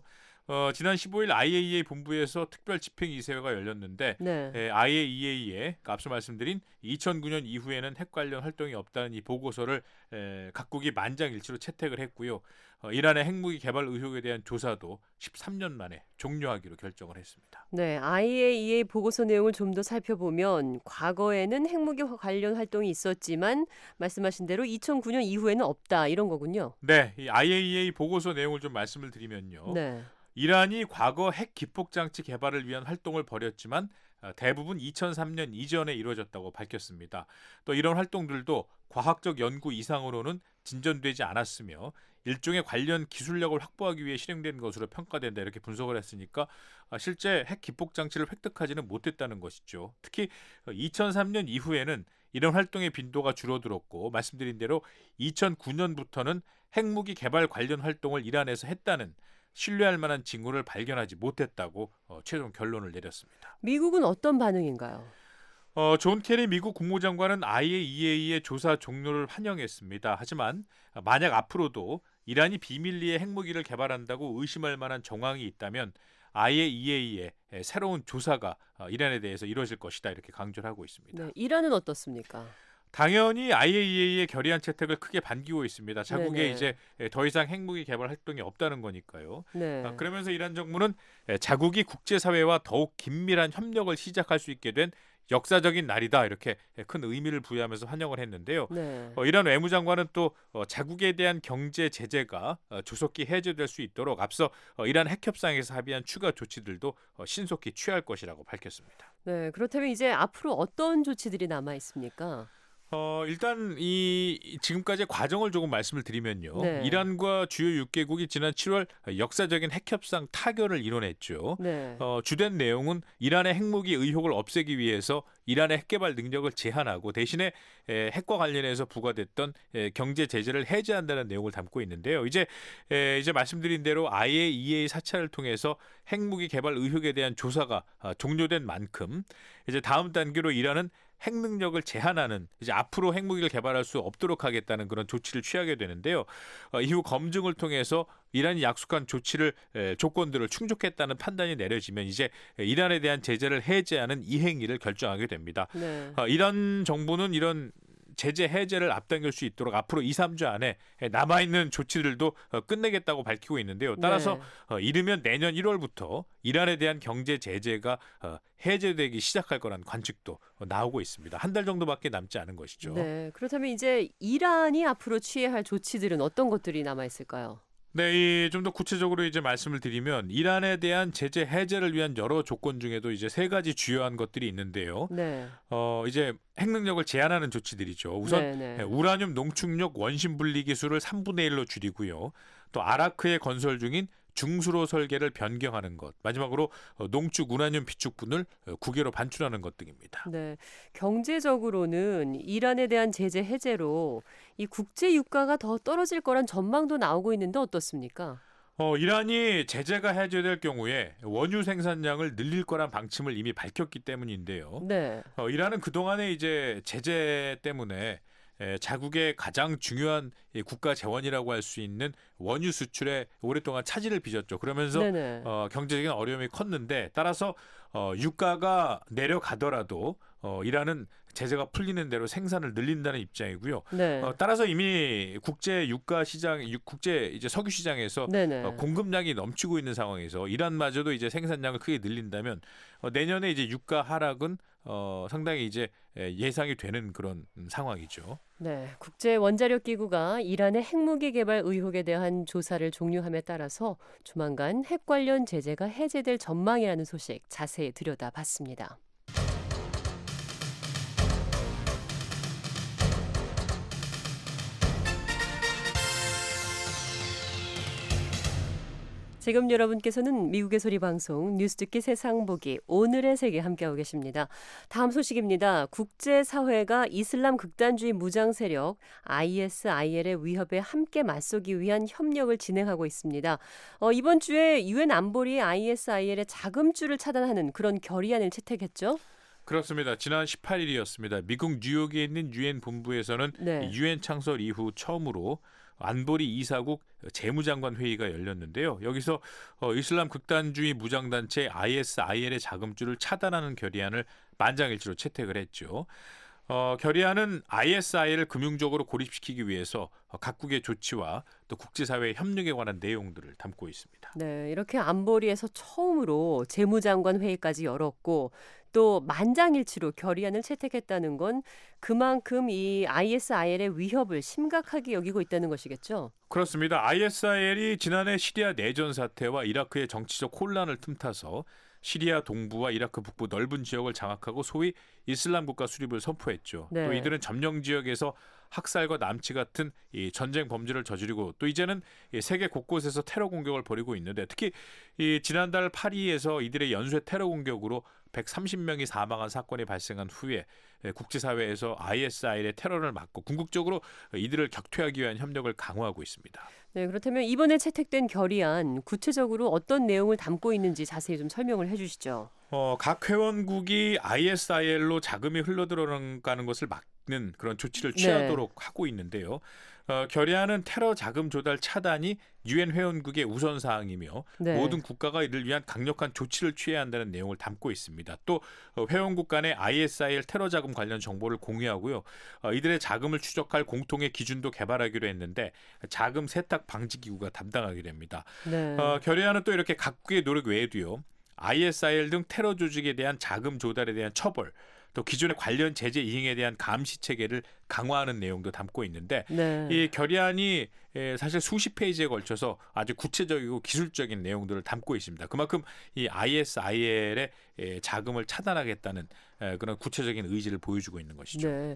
어, 지난 십오일 아이에이이에이 본부에서 특별 집행이사회가 열렸는데 네. 에, 아이에이이에이에 그러니까 앞서 말씀드린 이천구년 이후에는 핵 관련 활동이 없다는 이 보고서를 에, 각국이 만장일치로 채택을 했고요. 어, 이란의 핵무기 개발 의혹에 대한 조사도 십삼년 만에 종료하기로 결정을 했습니다. 네, 아이에이이에이 보고서 내용을 좀 더 살펴보면 과거에는 핵무기 관련 활동이 있었지만 말씀하신 대로 이천구년 이후에는 없다 이런 거군요. 네, 이 아이에이이에이 보고서 내용을 좀 말씀을 드리면요. 네. 이란이 과거 핵 기폭장치 개발을 위한 활동을 벌였지만 대부분 이천삼년 이전에 이루어졌다고 밝혔습니다. 또 이런 활동들도 과학적 연구 이상으로는 진전되지 않았으며 일종의 관련 기술력을 확보하기 위해 실행된 것으로 평가된다 이렇게 분석을 했으니까 실제 핵 기폭장치를 획득하지는 못했다는 것이죠. 특히 이천삼년 이후에는 이런 활동의 빈도가 줄어들었고 말씀드린 대로 이천구년부터는 핵무기 개발 관련 활동을 이란에서 했다는 신뢰할 만한 징후를 발견하지 못했다고 어, 최종 결론을 내렸습니다. 미국은 어떤 반응인가요? 어, 존 케리 미국 국무장관은 아이에이이에이의 조사 종료를 환영했습니다. 하지만 만약 앞으로도 이란이 비밀리에 핵무기를 개발한다고 의심할 만한 정황이 있다면 아이에이이에이의 새로운 조사가 이란에 대해서 이루어질 것이다 이렇게 강조를 하고 있습니다. 네, 이란은 어떻습니까? 당연히 아이에이이에이의 결의안 채택을 크게 반기고 있습니다. 자국에 네네. 이제 더 이상 핵무기 개발 활동이 없다는 거니까요. 네. 아, 그러면서 이란 정부는 자국이 국제사회와 더욱 긴밀한 협력을 시작할 수 있게 된 역사적인 날이다 이렇게 큰 의미를 부여하면서 환영을 했는데요. 네. 어, 이란 외무장관은 또 어, 자국에 대한 경제 제재가 어, 조속히 해제될 수 있도록 앞서 어, 이란 핵협상에서 합의한 추가 조치들도 어, 신속히 취할 것이라고 밝혔습니다. 네, 그렇다면 이제 앞으로 어떤 조치들이 남아 있습니까? 어, 일단 이 지금까지의 과정을 조금 말씀을 드리면요. 네. 이란과 주요 육 개국이 지난 칠월 역사적인 핵협상 타결을 이뤄냈죠. 네. 어, 주된 내용은 이란의 핵무기 의혹을 없애기 위해서 이란의 핵개발 능력을 제한하고 대신에 에, 핵과 관련해서 부과됐던 에, 경제 제재를 해제한다는 내용을 담고 있는데요. 이제 에, 이제 말씀드린 대로 아이에이이에이 사찰을 통해서 핵무기 개발 의혹에 대한 조사가 아, 종료된 만큼 이제 다음 단계로 이란은 핵 능력을 제한하는 이제 앞으로 핵무기를 개발할 수 없도록 하겠다는 그런 조치를 취하게 되는데요. 어, 이후 검증을 통해서 이란이 약속한 조치를 에, 조건들을 충족했다는 판단이 내려지면 이제 이란에 대한 제재를 해제하는 이 행위를 결정하게 됩니다. 네. 어, 이란 정부는 이런 제재 해제를 앞당길 수 있도록 앞으로 이, 삼 주 안에 남아있는 조치들도 끝내겠다고 밝히고 있는데요. 따라서 네. 이르면 내년 일월부터 이란에 대한 경제 제재가 해제되기 시작할 거란 관측도 나오고 있습니다. 한 달 정도밖에 남지 않은 것이죠. 네, 그렇다면 이제 이란이 앞으로 취해야 할 조치들은 어떤 것들이 남아 있을까요? 네, 좀 더 구체적으로 이제 말씀을 드리면 이란에 대한 제재 해제를 위한 여러 조건 중에도 이제 세 가지 주요한 것들이 있는데요. 네. 어, 이제 핵 능력을 제한하는 조치들이죠. 우선 네네. 우라늄 농축력 원심 분리 기술을 삼분의 일로 줄이고요. 또 아라크에 건설 중인 중수로 설계를 변경하는 것. 마지막으로 농축 우라늄 비축분을 국외로 반출하는 것 등입니다. 네, 경제적으로는 이란에 대한 제재 해제로 이 국제 유가가 더 떨어질 거란 전망도 나오고 있는데 어떻습니까? 어, 이란이 제재가 해제될 경우에 원유 생산량을 늘릴 거란 방침을 이미 밝혔기 때문인데요. 네. 어, 이란은 그동안에 이제 제재 때문에 에, 자국의 가장 중요한 국가 재원이라고 할 수 있는 원유 수출에 오랫동안 차질을 빚었죠. 그러면서 어, 경제적인 어려움이 컸는데 따라서 어, 유가가 내려가더라도 어, 이란은 제재가 풀리는 대로 생산을 늘린다는 입장이고요. 네. 어, 따라서 이미 국제 유가 시장, 국제 이제 석유 시장에서 어, 공급량이 넘치고 있는 상황에서 이란마저도 이제 생산량을 크게 늘린다면 어, 내년에 이제 유가 하락은 어, 상당히 이제 예상이 되는 그런 상황이죠. 네, 국제 원자력 기구가 이란의 핵무기 개발 의혹에 대한 조사를 종료함에 따라서 조만간 핵 관련 제재가 해제될 전망이라는 소식 자세히 들여다봤습니다. 지금 여러분께서는 미국의 소리 방송 뉴스 듣기 세상 보기 오늘의 세계 함께하고 계십니다. 다음 소식입니다. 국제사회가 이슬람 극단주의 무장 세력 아이에스아이엘의 위협에 함께 맞서기 위한 협력을 진행하고 있습니다. 어, 이번 주에 유엔 안보리 아이에스아이엘의 자금줄을 차단하는 그런 결의안을 채택했죠? 그렇습니다. 지난 십팔 일이었습니다. 미국 뉴욕에 있는 유엔 본부에서는 네. 유엔 창설 이후 처음으로 안보리 이사국 재무장관 회의가 열렸는데요. 여기서 어, 이슬람 극단주의 무장단체 아이에스아이엘의 자금줄을 차단하는 결의안을 만장일치로 채택을 했죠. 어, 결의안은 아이에스아이엘을 금융적으로 고립시키기 위해서 각국의 조치와 또 국제사회의 협력에 관한 내용들을 담고 있습니다. 네, 이렇게 안보리에서 처음으로 재무장관 회의까지 열었고 또 만장일치로 결의안을 채택했다는 건 그만큼 이 아이에스아이엘의 위협을 심각하게 여기고 있다는 것이겠죠? 그렇습니다. 아이에스아이엘이 지난해 시리아 내전 사태와 이라크의 정치적 혼란을 틈타서 시리아 동부와 이라크 북부 넓은 지역을 장악하고 소위 이슬람 국가 수립을 선포했죠. 네. 또 이들은 점령 지역에서 학살과 남치 같은 이 전쟁 범죄를 저지르고 또 이제는 이 세계 곳곳에서 테러 공격을 벌이고 있는데 특히 이 지난달 파리에서 이들의 연쇄 테러 공격으로 백삼십 명이 사망한 사건이 발생한 후에 국제사회에서 아이에스아이엘의 테러를 막고 궁극적으로 이들을 격퇴하기 위한 협력을 강화하고 있습니다. 네, 그렇다면 이번에 채택된 결의안 구체적으로 어떤 내용을 담고 있는지 자세히 좀 설명을 해주시죠. 어, 각 회원국이 아이에스아이엘로 자금이 흘러들어가는 것을 막는 그런 조치를 취하도록 네. 하고 있는데요. 어, 결의안은 테러 자금 조달 차단이 유엔 회원국의 우선 사항이며 네. 모든 국가가 이를 위한 강력한 조치를 취해야 한다는 내용을 담고 있습니다. 또 회원국 간의 아이에스아이엘 테러 자금 관련 정보를 공유하고요. 어, 이들의 자금을 추적할 공통의 기준도 개발하기로 했는데 자금 세탁 방지 기구가 담당하게 됩니다. 네. 어, 결의안은 또 이렇게 각국의 노력 외에도요. 아이에스아이엘 등 테러 조직에 대한 자금 조달에 대한 처벌, 또 기존의 관련 제재 이행에 대한 감시 체계를 강화하는 내용도 담고 있는데 네. 이 결의안이 사실 수십 페이지에 걸쳐서 아주 구체적이고 기술적인 내용들을 담고 있습니다. 그만큼 이 아이에스아이엘의 자금을 차단하겠다는 그런 구체적인 의지를 보여주고 있는 것이죠. 네.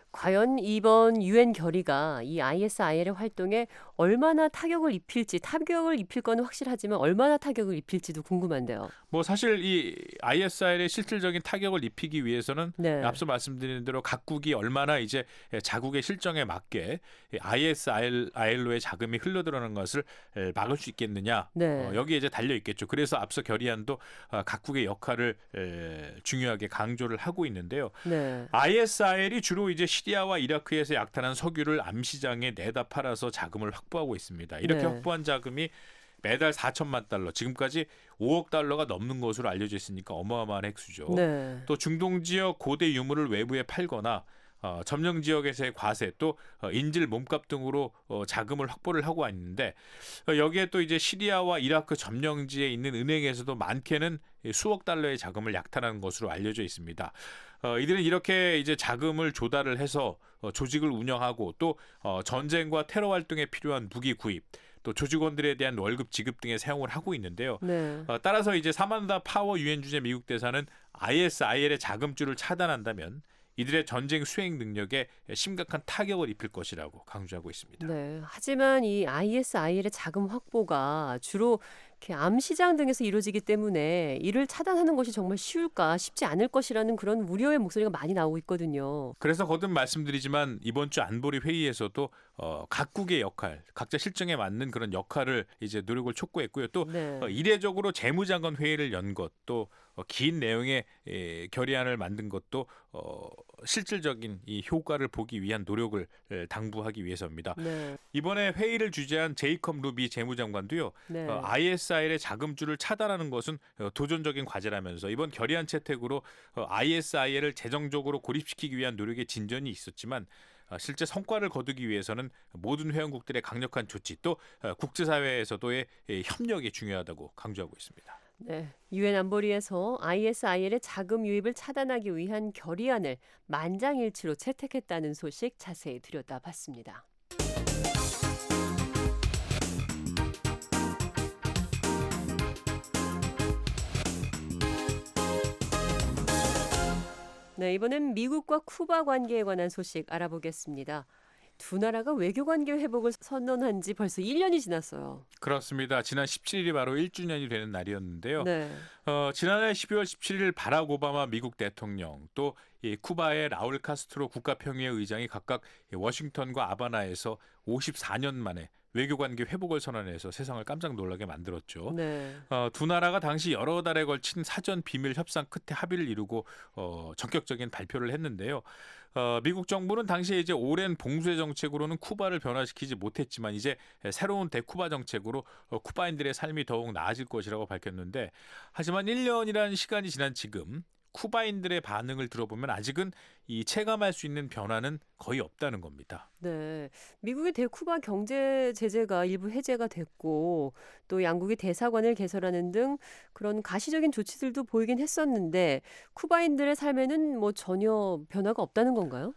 과연 이번 유엔 결의가 이 아이에스아이엘의 활동에 얼마나 타격을 입힐지, 타격을 입힐 건 확실하지만 얼마나 타격을 입힐지도 궁금한데요. 뭐 사실 이 아이에스아이엘의 실질적인 타격을 입히기 위해서는 네. 앞서 말씀드린 대로 각국이 얼마나 이제 자국의 실정에 맞게 아이에스아이엘로의 자금이 흘러들어가는 것을 막을 수 있겠느냐. 네. 어, 여기에 이제 달려 있겠죠. 그래서 앞서 결의안도 각국의 역할을 중요하게 강조를 하고 있는데요. 네. 아이에스아이엘이 주로 이제 시리아와 이라크에서 약탈한 석유를 암시장에 내다 팔아서 자금을 확보하고 있습니다. 이렇게 네. 확보한 자금이 매달 사천만 달러, 지금까지 오억 달러가 넘는 것으로 알려져 있으니까 어마어마한 액수죠. 네. 또 중동 지역 고대 유물을 외부에 팔거나 어, 점령 지역에서의 과세, 또 어, 인질 몸값 등으로 어, 자금을 확보를 하고 있는데 어, 여기에 또 이제 시리아와 이라크 점령지에 있는 은행에서도 많게는 수억 달러의 자금을 약탈하는 것으로 알려져 있습니다. 어, 이들은 이렇게 이제 자금을 조달을 해서 어, 조직을 운영하고 또 어, 전쟁과 테러 활동에 필요한 무기 구입, 또 조직원들에 대한 월급 지급 등에 사용을 하고 있는데요. 네. 어, 따라서 이제 사만다 파워 유엔 주재 미국 대사는 아이에스아이엘의 자금줄을 차단한다면 이들의 전쟁 수행 능력에 심각한 타격을 입힐 것이라고 강조하고 있습니다. 네. 하지만 이 아이에스아이엘의 자금 확보가 주로 이렇게 암시장 등에서 이루어지기 때문에 이를 차단하는 것이 정말 쉬울까 쉽지 않을 것이라는 그런 우려의 목소리가 많이 나오고 있거든요. 그래서 거듭 말씀드리지만 이번 주 안보리 회의에서도 어, 각국의 역할, 각자 실정에 맞는 그런 역할을 이제 노력을 촉구했고요. 또 네. 어, 이례적으로 재무장관 회의를 연 것, 또 어, 긴 내용의 에, 결의안을 만든 것도 어, 실질적인 이 효과를 보기 위한 노력을 에, 당부하기 위해서입니다. 네. 이번에 회의를 주재한 제이컵 루비 재무장관도요. 네. 어, 아이에스아이엘의 자금줄을 차단하는 것은 어, 도전적인 과제라면서 이번 결의안 채택으로 어, 아이에스아이엘을 재정적으로 고립시키기 위한 노력에 진전이 있었지만 어, 실제 성과를 거두기 위해서는 모든 회원국들의 강력한 조치 또 어, 국제사회에서도의 에, 협력이 중요하다고 강조하고 있습니다. 네, 유엔 안보리에서 아이에스아이엘의 자금 유입을 차단하기 위한 결의안을 만장일치로 채택했다는 소식 자세히 들여다봤습니다. 네, 이번엔 미국과 쿠바 관계에 관한 소식 알아보겠습니다. 두 나라가 외교관계 회복을 선언한 지 벌써 일 년이 지났어요. 그렇습니다. 지난 십칠 일이 바로 일 주년이 되는 날이었는데요. 네. 어, 지난해 십이월 십칠일 바락 오바마 미국 대통령 또 이 쿠바의 라울 카스트로 국가평의회 의장이 각각 워싱턴과 아바나에서 오십사 년 만에 외교관계 회복을 선언해서 세상을 깜짝 놀라게 만들었죠. 네. 어, 두 나라가 당시 여러 달에 걸친 사전 비밀 협상 끝에 합의를 이루고 어, 전격적인 발표를 했는데요. 어, 미국 정부는 당시에 이제 오랜 봉쇄 정책으로는 쿠바를 변화시키지 못했지만 이제 새로운 대쿠바 정책으로 어, 쿠바인들의 삶이 더욱 나아질 것이라고 밝혔는데, 하지만 일 년이라는 시간이 지난 지금 쿠바인들의 반응을 들어보면 아직은 이 체감할 수 있는 변화는 거의 없다는 겁니다. 네, 미국의 대쿠바 경제 제재가 일부 해제가 됐고 또 양국이 대사관을 개설하는 등 그런 가시적인 조치들도 보이긴 했었는데 쿠바인들의 삶에는 뭐 전혀 변화가 없다는 건가요?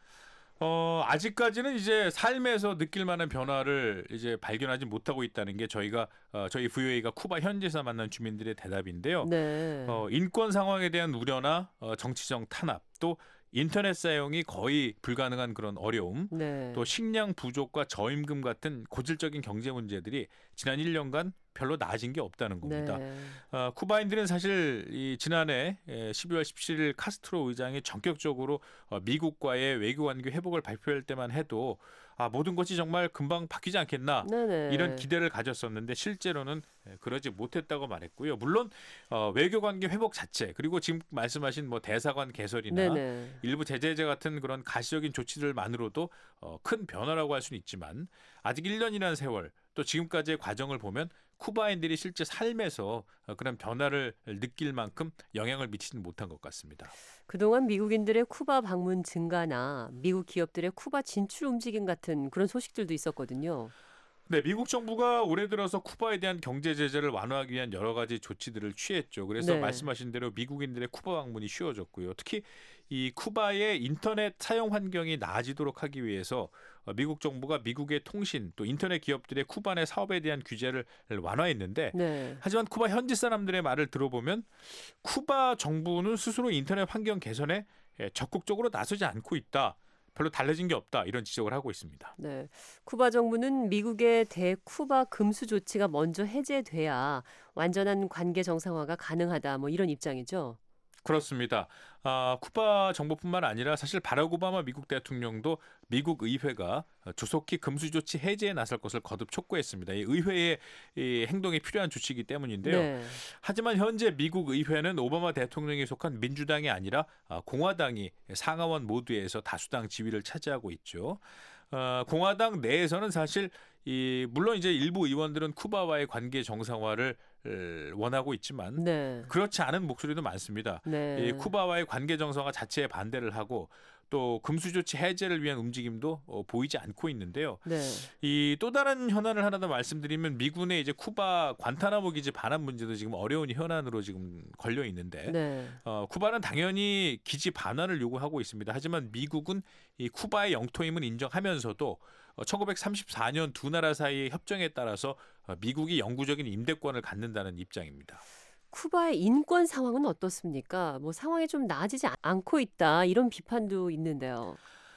어, 아직까지는 이제 삶에서 느낄 만한 변화를 이제 발견하지 못하고 있다는 게 저희가 어, 저희 브이오에이가 쿠바 현지에서 만난 주민들의 대답인데요. 네. 어, 인권 상황에 대한 우려나 어, 정치적 탄압, 또 인터넷 사용이 거의 불가능한 그런 어려움, 네. 또 식량 부족과 저임금 같은 고질적인 경제 문제들이 지난 일 년간 별로 나아진 게 없다는 겁니다. 네. 어, 쿠바인들은 사실 이 지난해 십이월 십칠일 카스트로 의장이 전격적으로 어, 미국과의 외교관계 회복을 발표할 때만 해도 아, 모든 것이 정말 금방 바뀌지 않겠나 네네. 이런 기대를 가졌었는데 실제로는 그러지 못했다고 말했고요. 물론 어, 외교관계 회복 자체, 그리고 지금 말씀하신 뭐 대사관 개설이나 네네. 일부 제재제 같은 그런 가시적인 조치들만으로도 어, 큰 변화라고 할 수는 있지만 아직 일 년이라는 세월, 또 지금까지의 과정을 보면 쿠바인들이 실제 삶에서 그런 변화를 느낄 만큼 영향을 미치지 못한 것 같습니다. 그동안 미국인들의 쿠바 방문 증가나 미국 기업들의 쿠바 진출 움직임 같은 그런 소식들도 있었거든요. 네, 미국 정부가 올해 들어서 쿠바에 대한 경제 제재를 완화하기 위한 여러 가지 조치들을 취했죠. 그래서 네. 말씀하신 대로 미국인들의 쿠바 방문이 쉬워졌고요. 특히 이 쿠바의 인터넷 사용 환경이 나아지도록 하기 위해서 미국 정부가 미국의 통신 또 인터넷 기업들의 쿠바 내 사업에 대한 규제를 완화했는데, 네. 하지만 쿠바 현지 사람들의 말을 들어보면 쿠바 정부는 스스로 인터넷 환경 개선에 적극적으로 나서지 않고 있다. 별로 달라진 게 없다, 이런 지적을 하고 있습니다. 네, 쿠바 정부는 미국의 대쿠바 금수 조치가 먼저 해제돼야 완전한 관계 정상화가 가능하다, 뭐 이런 입장이죠. 그렇습니다. 아, 쿠바 정부뿐만 아니라 사실 바락 오바마 미국 대통령도 미국 의회가 조속히 금수 조치 해제에 나설 것을 거듭 촉구했습니다. 이 의회의 이 행동이 필요한 조치이기 때문인데요. 네. 하지만 현재 미국 의회는 오바마 대통령이 속한 민주당이 아니라 공화당이 상하원 모두에서 다수당 지위를 차지하고 있죠. 어, 공화당 내에서는 사실 이 물론 이제 일부 의원들은 쿠바와의 관계 정상화를 원하고 있지만 네. 그렇지 않은 목소리도 많습니다. 네. 이 쿠바와의 관계 정상화 자체에 반대를 하고 또 금수 조치 해제를 위한 움직임도 어, 보이지 않고 있는데요. 네. 이 또 다른 현안을 하나 더 말씀드리면 미군의 이제 쿠바 관타나모 기지 반환 문제도 지금 어려운 현안으로 지금 걸려 있는데 네. 어, 쿠바는 당연히 기지 반환을 요구하고 있습니다. 하지만 미국은 이 쿠바의 영토임을 인정하면서도 어, 천구백삼십사 년 두 나라 사이의 협정에 따라서 어, 미국이 영구적인 임대권을 갖는다는 입장입니다. 쿠바의 인권 상황은 어떻습니까? 뭐 상황이 좀 나아지지 않고 있다, 이런 비판도 있는데요.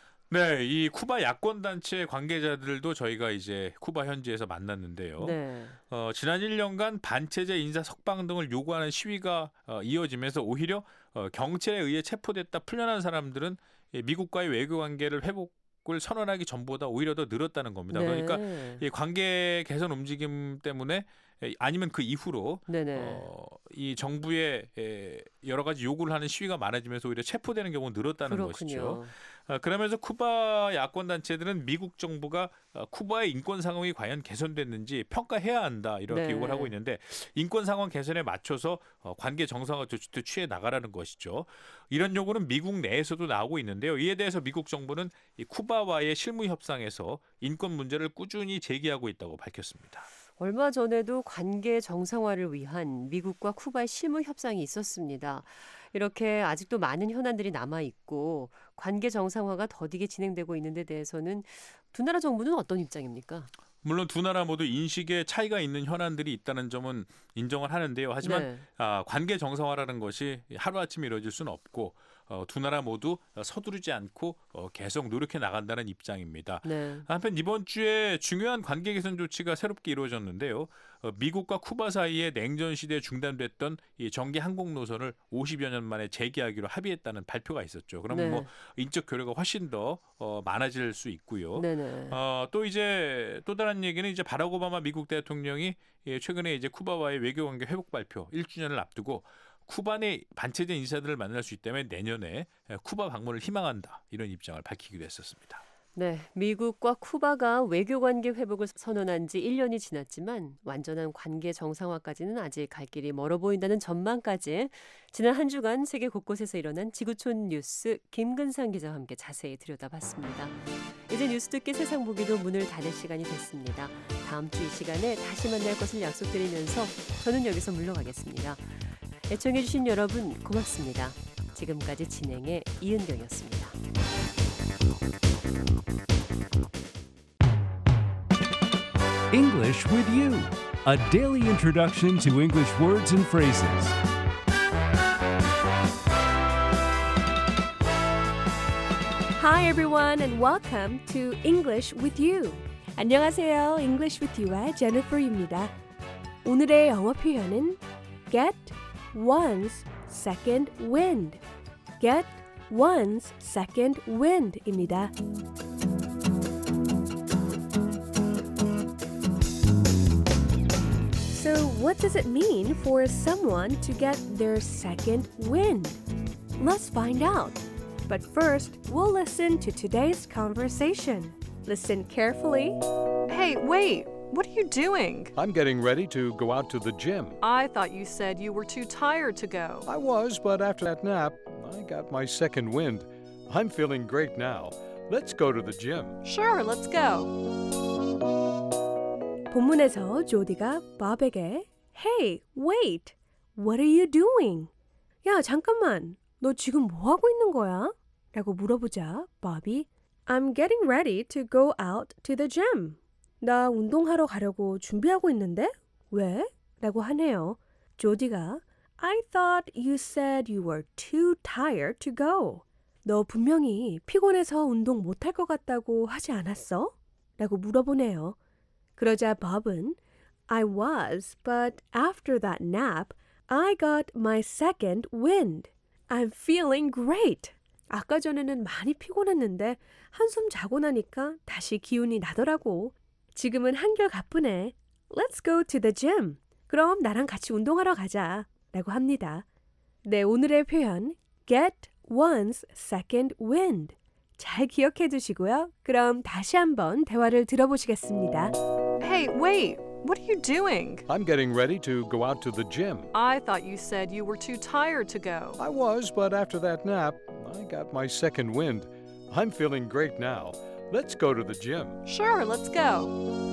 네, 이 쿠바 야권 단체 관계자들도 저희가 이제 쿠바 현지에서 만났는데요. 네. 어, 지난 일 년간 반체제 인사 석방 등을 요구하는 시위가 어, 이어지면서 오히려 어, 경찰에 의해 체포됐다 풀려난 사람들은 미국과의 외교 관계를 회복 을 선언하기 전보다 오히려 더 늘었다는 겁니다. 네. 그러니까 이 관계 개선 움직임 때문에 아니면 그 이후로 어, 이 정부의 여러 가지 요구를 하는 시위가 많아지면서 오히려 체포되는 경우가 늘었다는 그렇군요. 것이죠. 그러면서 쿠바 야권 단체들은 미국 정부가 쿠바의 인권 상황이 과연 개선됐는지 평가해야 한다, 이렇게 네. 요구를 하고 있는데 인권 상황 개선에 맞춰서 관계 정상화 조치도 취해 나가라는 것이죠. 이런 요구는 미국 내에서도 나오고 있는데요. 이에 대해서 미국 정부는 이 쿠바와의 실무 협상에서 인권 문제를 꾸준히 제기하고 있다고 밝혔습니다. 얼마 전에도 관계 정상화를 위한 미국과 쿠바의 실무 협상이 있었습니다. 이렇게 아직도 많은 현안들이 남아있고 관계 정상화가 더디게 진행되고 있는 데 대해서는 두 나라 정부는 어떤 입장입니까? 물론 두 나라 모두 인식에 차이가 있는 현안들이 있다는 점은 인정을 하는데요. 하지만 네. 아, 관계 정상화라는 것이 하루아침에 이루어질 수는 없고 어, 두 나라 모두 서두르지 않고 어, 계속 노력해 나간다는 입장입니다. 네. 한편 이번 주에 중요한 관계 개선 조치가 새롭게 이루어졌는데요. 어, 미국과 쿠바 사이에 냉전 시대에 중단됐던 이 정기 항공 노선을 오십여 년 만에 재개하기로 합의했다는 발표가 있었죠. 그러면 네. 뭐 인적 교류가 훨씬 더 어, 많아질 수 있고요. 네네. 어, 또 이제 또 다른 얘기는 이제 바락 오바마 미국 대통령이 예, 최근에 이제 쿠바와의 외교 관계 회복 발표 일 주년을 앞두고 쿠바 내 반체제 인사들을 만날 수 있다면 내년에 쿠바 방문을 희망한다 이런 입장을 밝히기도 했었습니다. 네, 미국과 쿠바가 외교관계 회복을 선언한 지 일 년이 지났지만 완전한 관계 정상화까지는 아직 갈 길이 멀어 보인다는 전망까지 지난 한 주간 세계 곳곳에서 일어난 지구촌 뉴스 김근상 기자와 함께 자세히 들여다봤습니다. 이제 뉴스 듣기 세상 보기도 문을 닫을 시간이 됐습니다. 다음 주 이 시간에 다시 만날 것을 약속드리면서 저는 여기서 물러가겠습니다. 애청해주신 여러분 고맙습니다. 지금까지 진행의 이은경이었습니다. English with you, a daily introduction to English words and phrases. Hi everyone and welcome to English with You. 안녕하세요. English with You의 제니퍼입니다. 오늘의 영어 표현은 get one's second wind. get one's second wind입니다. So what does it mean for someone to get their second wind? Let's find out. But first, we'll listen to today's conversation. Listen carefully. Hey, wait! What are you doing? I'm getting ready to go out to the gym. I thought you said you were too tired to go. I was, but after that nap, I got my second wind. I'm feeling great now. Let's go to the gym. Sure, let's go. 본문에서 조디가 밥에게 Hey, wait! What are you doing? 야, 잠깐만. 너 지금 뭐 하고 있는 거야? 라고 물어보자 밥이 I'm getting ready to go out to the gym. 나 운동하러 가려고 준비하고 있는데? 왜? 라고 하네요. 조디가 I thought you said you were too tired to go. 너 분명히 피곤해서 운동 못할 것 같다고 하지 않았어? 라고 물어보네요. 그러자 밥은 I was, but after that nap, I got my second wind. I'm feeling great. 아까 전에는 많이 피곤했는데 한숨 자고 나니까 다시 기운이 나더라고. 지금은 한결 가쁘네. Let's go to the gym. 그럼 나랑 같이 운동하러 가자. 라고 합니다. 네, 오늘의 표현 get one's second wind. 잘 기억해 두시고요. 그럼 다시 한번 대화를 들어보시겠습니다. Hey, wait! What are you doing? I'm getting ready to go out to the gym. I thought you said you were too tired to go. I was, but after that nap, I got my second wind. I'm feeling great now. Let's go to the gym. Sure, let's go.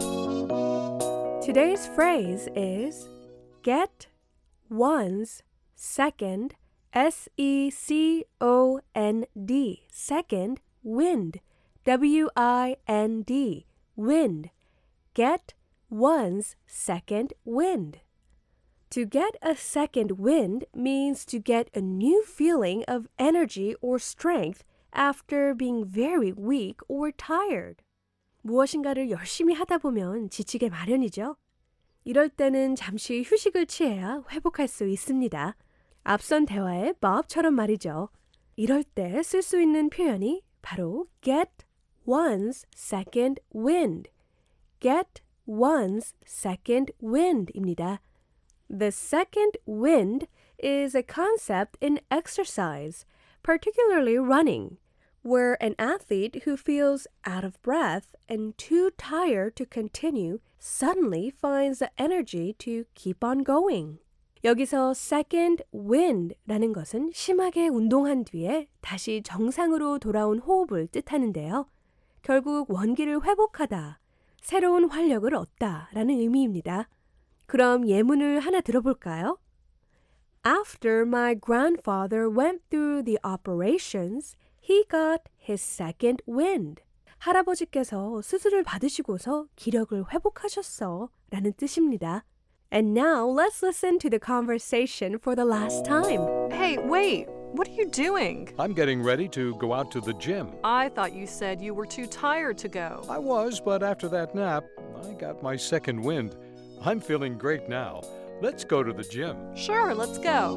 Today's phrase is get one's second, S E C O N D, second, wind, W I N D, wind. Get one's second wind. To get a second wind means to get a new feeling of energy or strength after being very weak or tired. 무엇인가를 열심히 하다 보면 지치게 마련이죠. 이럴 때는 잠시 휴식을 취해야 회복할 수 있습니다. 앞선 대화의 Bob처럼 말이죠. 이럴 때 쓸 수 있는 표현이 바로 get one's second wind. get one's second wind입니다. The second wind is a concept in exercise, particularly running, where an athlete who feels out of breath and too tired to continue suddenly finds the energy to keep on going. 여기서 second wind라는 것은 심하게 운동한 뒤에 다시 정상으로 돌아온 호흡을 뜻하는데요. 결국 원기를 회복하다, 새로운 활력을 얻다라는 의미입니다. 그럼 예문을 하나 들어볼까요? After my grandfather went through the operations, he got his second wind. 할아버지께서 수술을 받으시고서 기력을 회복하셨어 라는 뜻입니다. And now let's listen to the conversation for the last time. Hey, wait! what are you doing? I'm getting ready to go out to the gym. I thought you said you were too tired to go. I was, but after that nap, I got my second wind. I'm feeling great now. Let's go to the gym. Sure, let's go.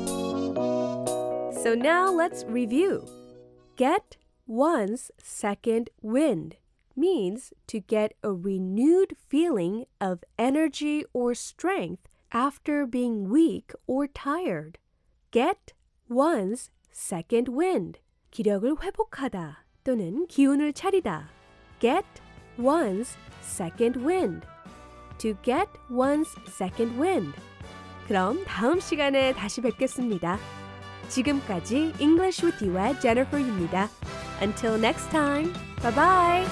So now let's review. Get one's second wind means to get a renewed feeling of energy or strength after being weak or tired. Get one's second wind. 기력을 회복하다 또는 기운을 차리다. Get one's second wind. To get one's second wind. 그럼 다음 시간에 다시 뵙겠습니다. 지금까지 English with You의 Jennifer입니다. Until next time. Bye bye.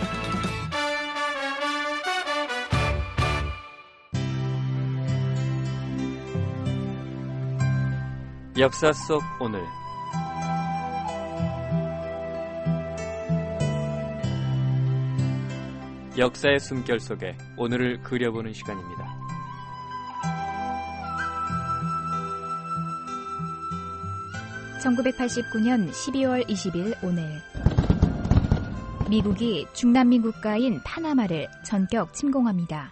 역사 속 오늘 역사의 숨결 속에 오늘을 그려보는 시간입니다. 천구백팔십구년 십이월 이십일 오늘 미국이 중남미 국가인 파나마를 전격 침공합니다.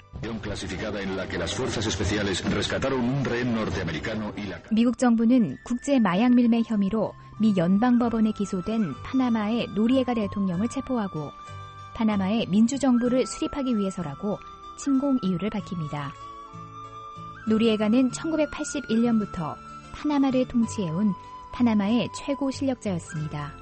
미국 정부는 국제 마약 밀매 혐의로 미 연방법원에 기소된 파나마의 노리에가 대통령을 체포하고 파나마의 민주정부를 수립하기 위해서라고 침공 이유를 밝힙니다. 노리에가는 천구백팔십일년부터 파나마를 통치해온 파나마의 최고 실력자였습니다.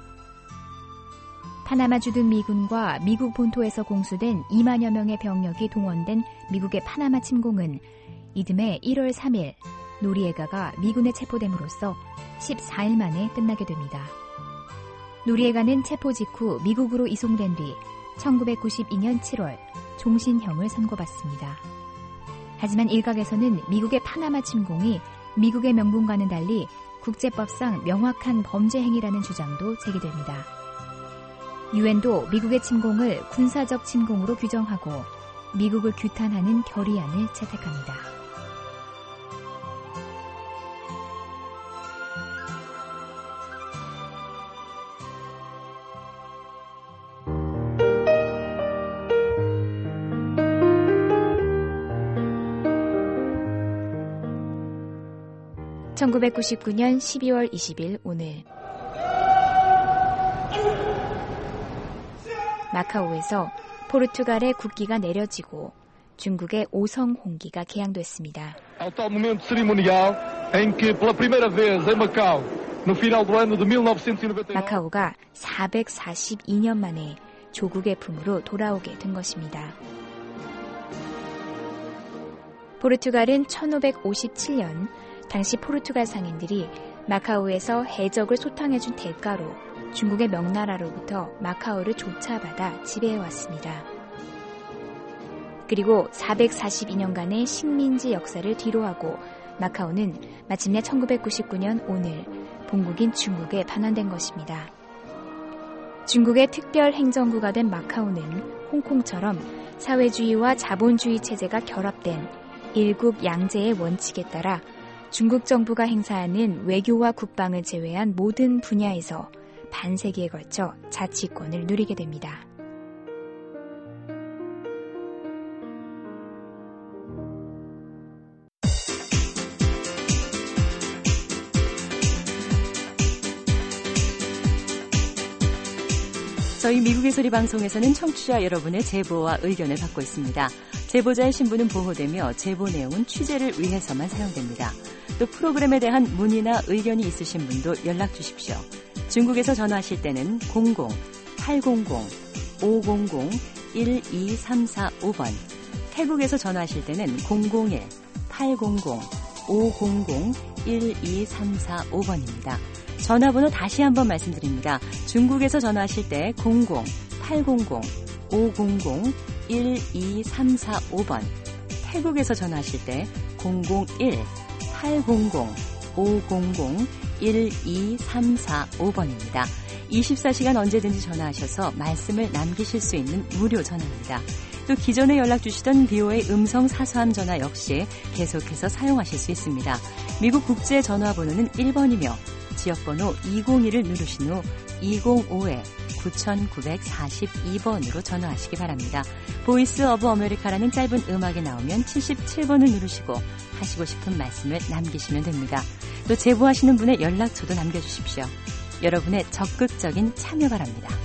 파나마 주둔 미군과 미국 본토에서 공수된 이만여 명의 병력이 동원된 미국의 파나마 침공은 이듬해 일월 삼일 노리에가가 미군에 체포됨으로써 십사일 만에 끝나게 됩니다. 노리에가는 체포 직후 미국으로 이송된 뒤 천구백구십이년 칠월 종신형을 선고받습니다. 하지만 일각에서는 미국의 파나마 침공이 미국의 명분과는 달리 국제법상 명확한 범죄 행위라는 주장도 제기됩니다. 유엔도 미국의 침공을 군사적 침공으로 규정하고 미국을 규탄하는 결의안을 채택합니다. 천구백구십구년 십이월 이십일 오늘 마카오에서 포르투갈의 국기가 내려지고 중국의 오성 홍기가 개항됐습니다. Ao tal momento cerimonial em que pela primeira vez em Macau, no final do ano de 천구백구십구 마카오가 사백사십이년 만에 조국의 품으로 돌아오게 된 것입니다. 포르투갈은 천오백오십칠년 당시 포르투갈 상인들이 마카오에서 해적을 소탕해준 대가로 중국의 명나라로부터 마카오를 조차받아 지배해왔습니다. 그리고 사백사십이년간의 식민지 역사를 뒤로하고 마카오는 마침내 천구백구십구년 오늘 본국인 중국에 반환된 것입니다. 중국의 특별 행정구가 된 마카오는 홍콩처럼 사회주의와 자본주의 체제가 결합된 일국 양제의 원칙에 따라 중국 정부가 행사하는 외교와 국방을 제외한 모든 분야에서 반세기에 걸쳐 자치권을 누리게 됩니다. 저희 미국의 소리 방송에서는 청취자 여러분의 제보와 의견을 받고 있습니다. 제보자의 신분은 보호되며 제보 내용은 취재를 위해서만 사용됩니다. 또 프로그램에 대한 문의나 의견이 있으신 분도 연락 주십시오. 중국에서 전화하실 때는 공공 팔공공 오공공 일이삼사오번, 태국에서 전화하실 때는 공공일 팔공공 오공공 일이삼사오번입니다. 전화번호 다시 한번 말씀드립니다. 중국에서 전화하실 때 공공 팔공공 오공공 일이삼사오번, 태국에서 전화하실 때 공공일 팔공공 오공공 일이삼사오번입니다. 이십사시간 언제든지 전화하셔서 말씀을 남기실 수 있는 무료 전화입니다. 또 기존에 연락 주시던 비오에이 음성 사서함 전화 역시 계속해서 사용하실 수 있습니다. 미국 국제 전화번호는 일번이며 지역번호 이공이를 누르신 후 이공오 구구사이 번으로 전화하시기 바랍니다. 보이스 오브 아메리카라는 짧은 음악이 나오면 칠십칠 번을 누르시고 하시고 싶은 말씀을 남기시면 됩니다. 또 제보하시는 분의 연락처도 남겨주십시오. 여러분의 적극적인 참여 바랍니다.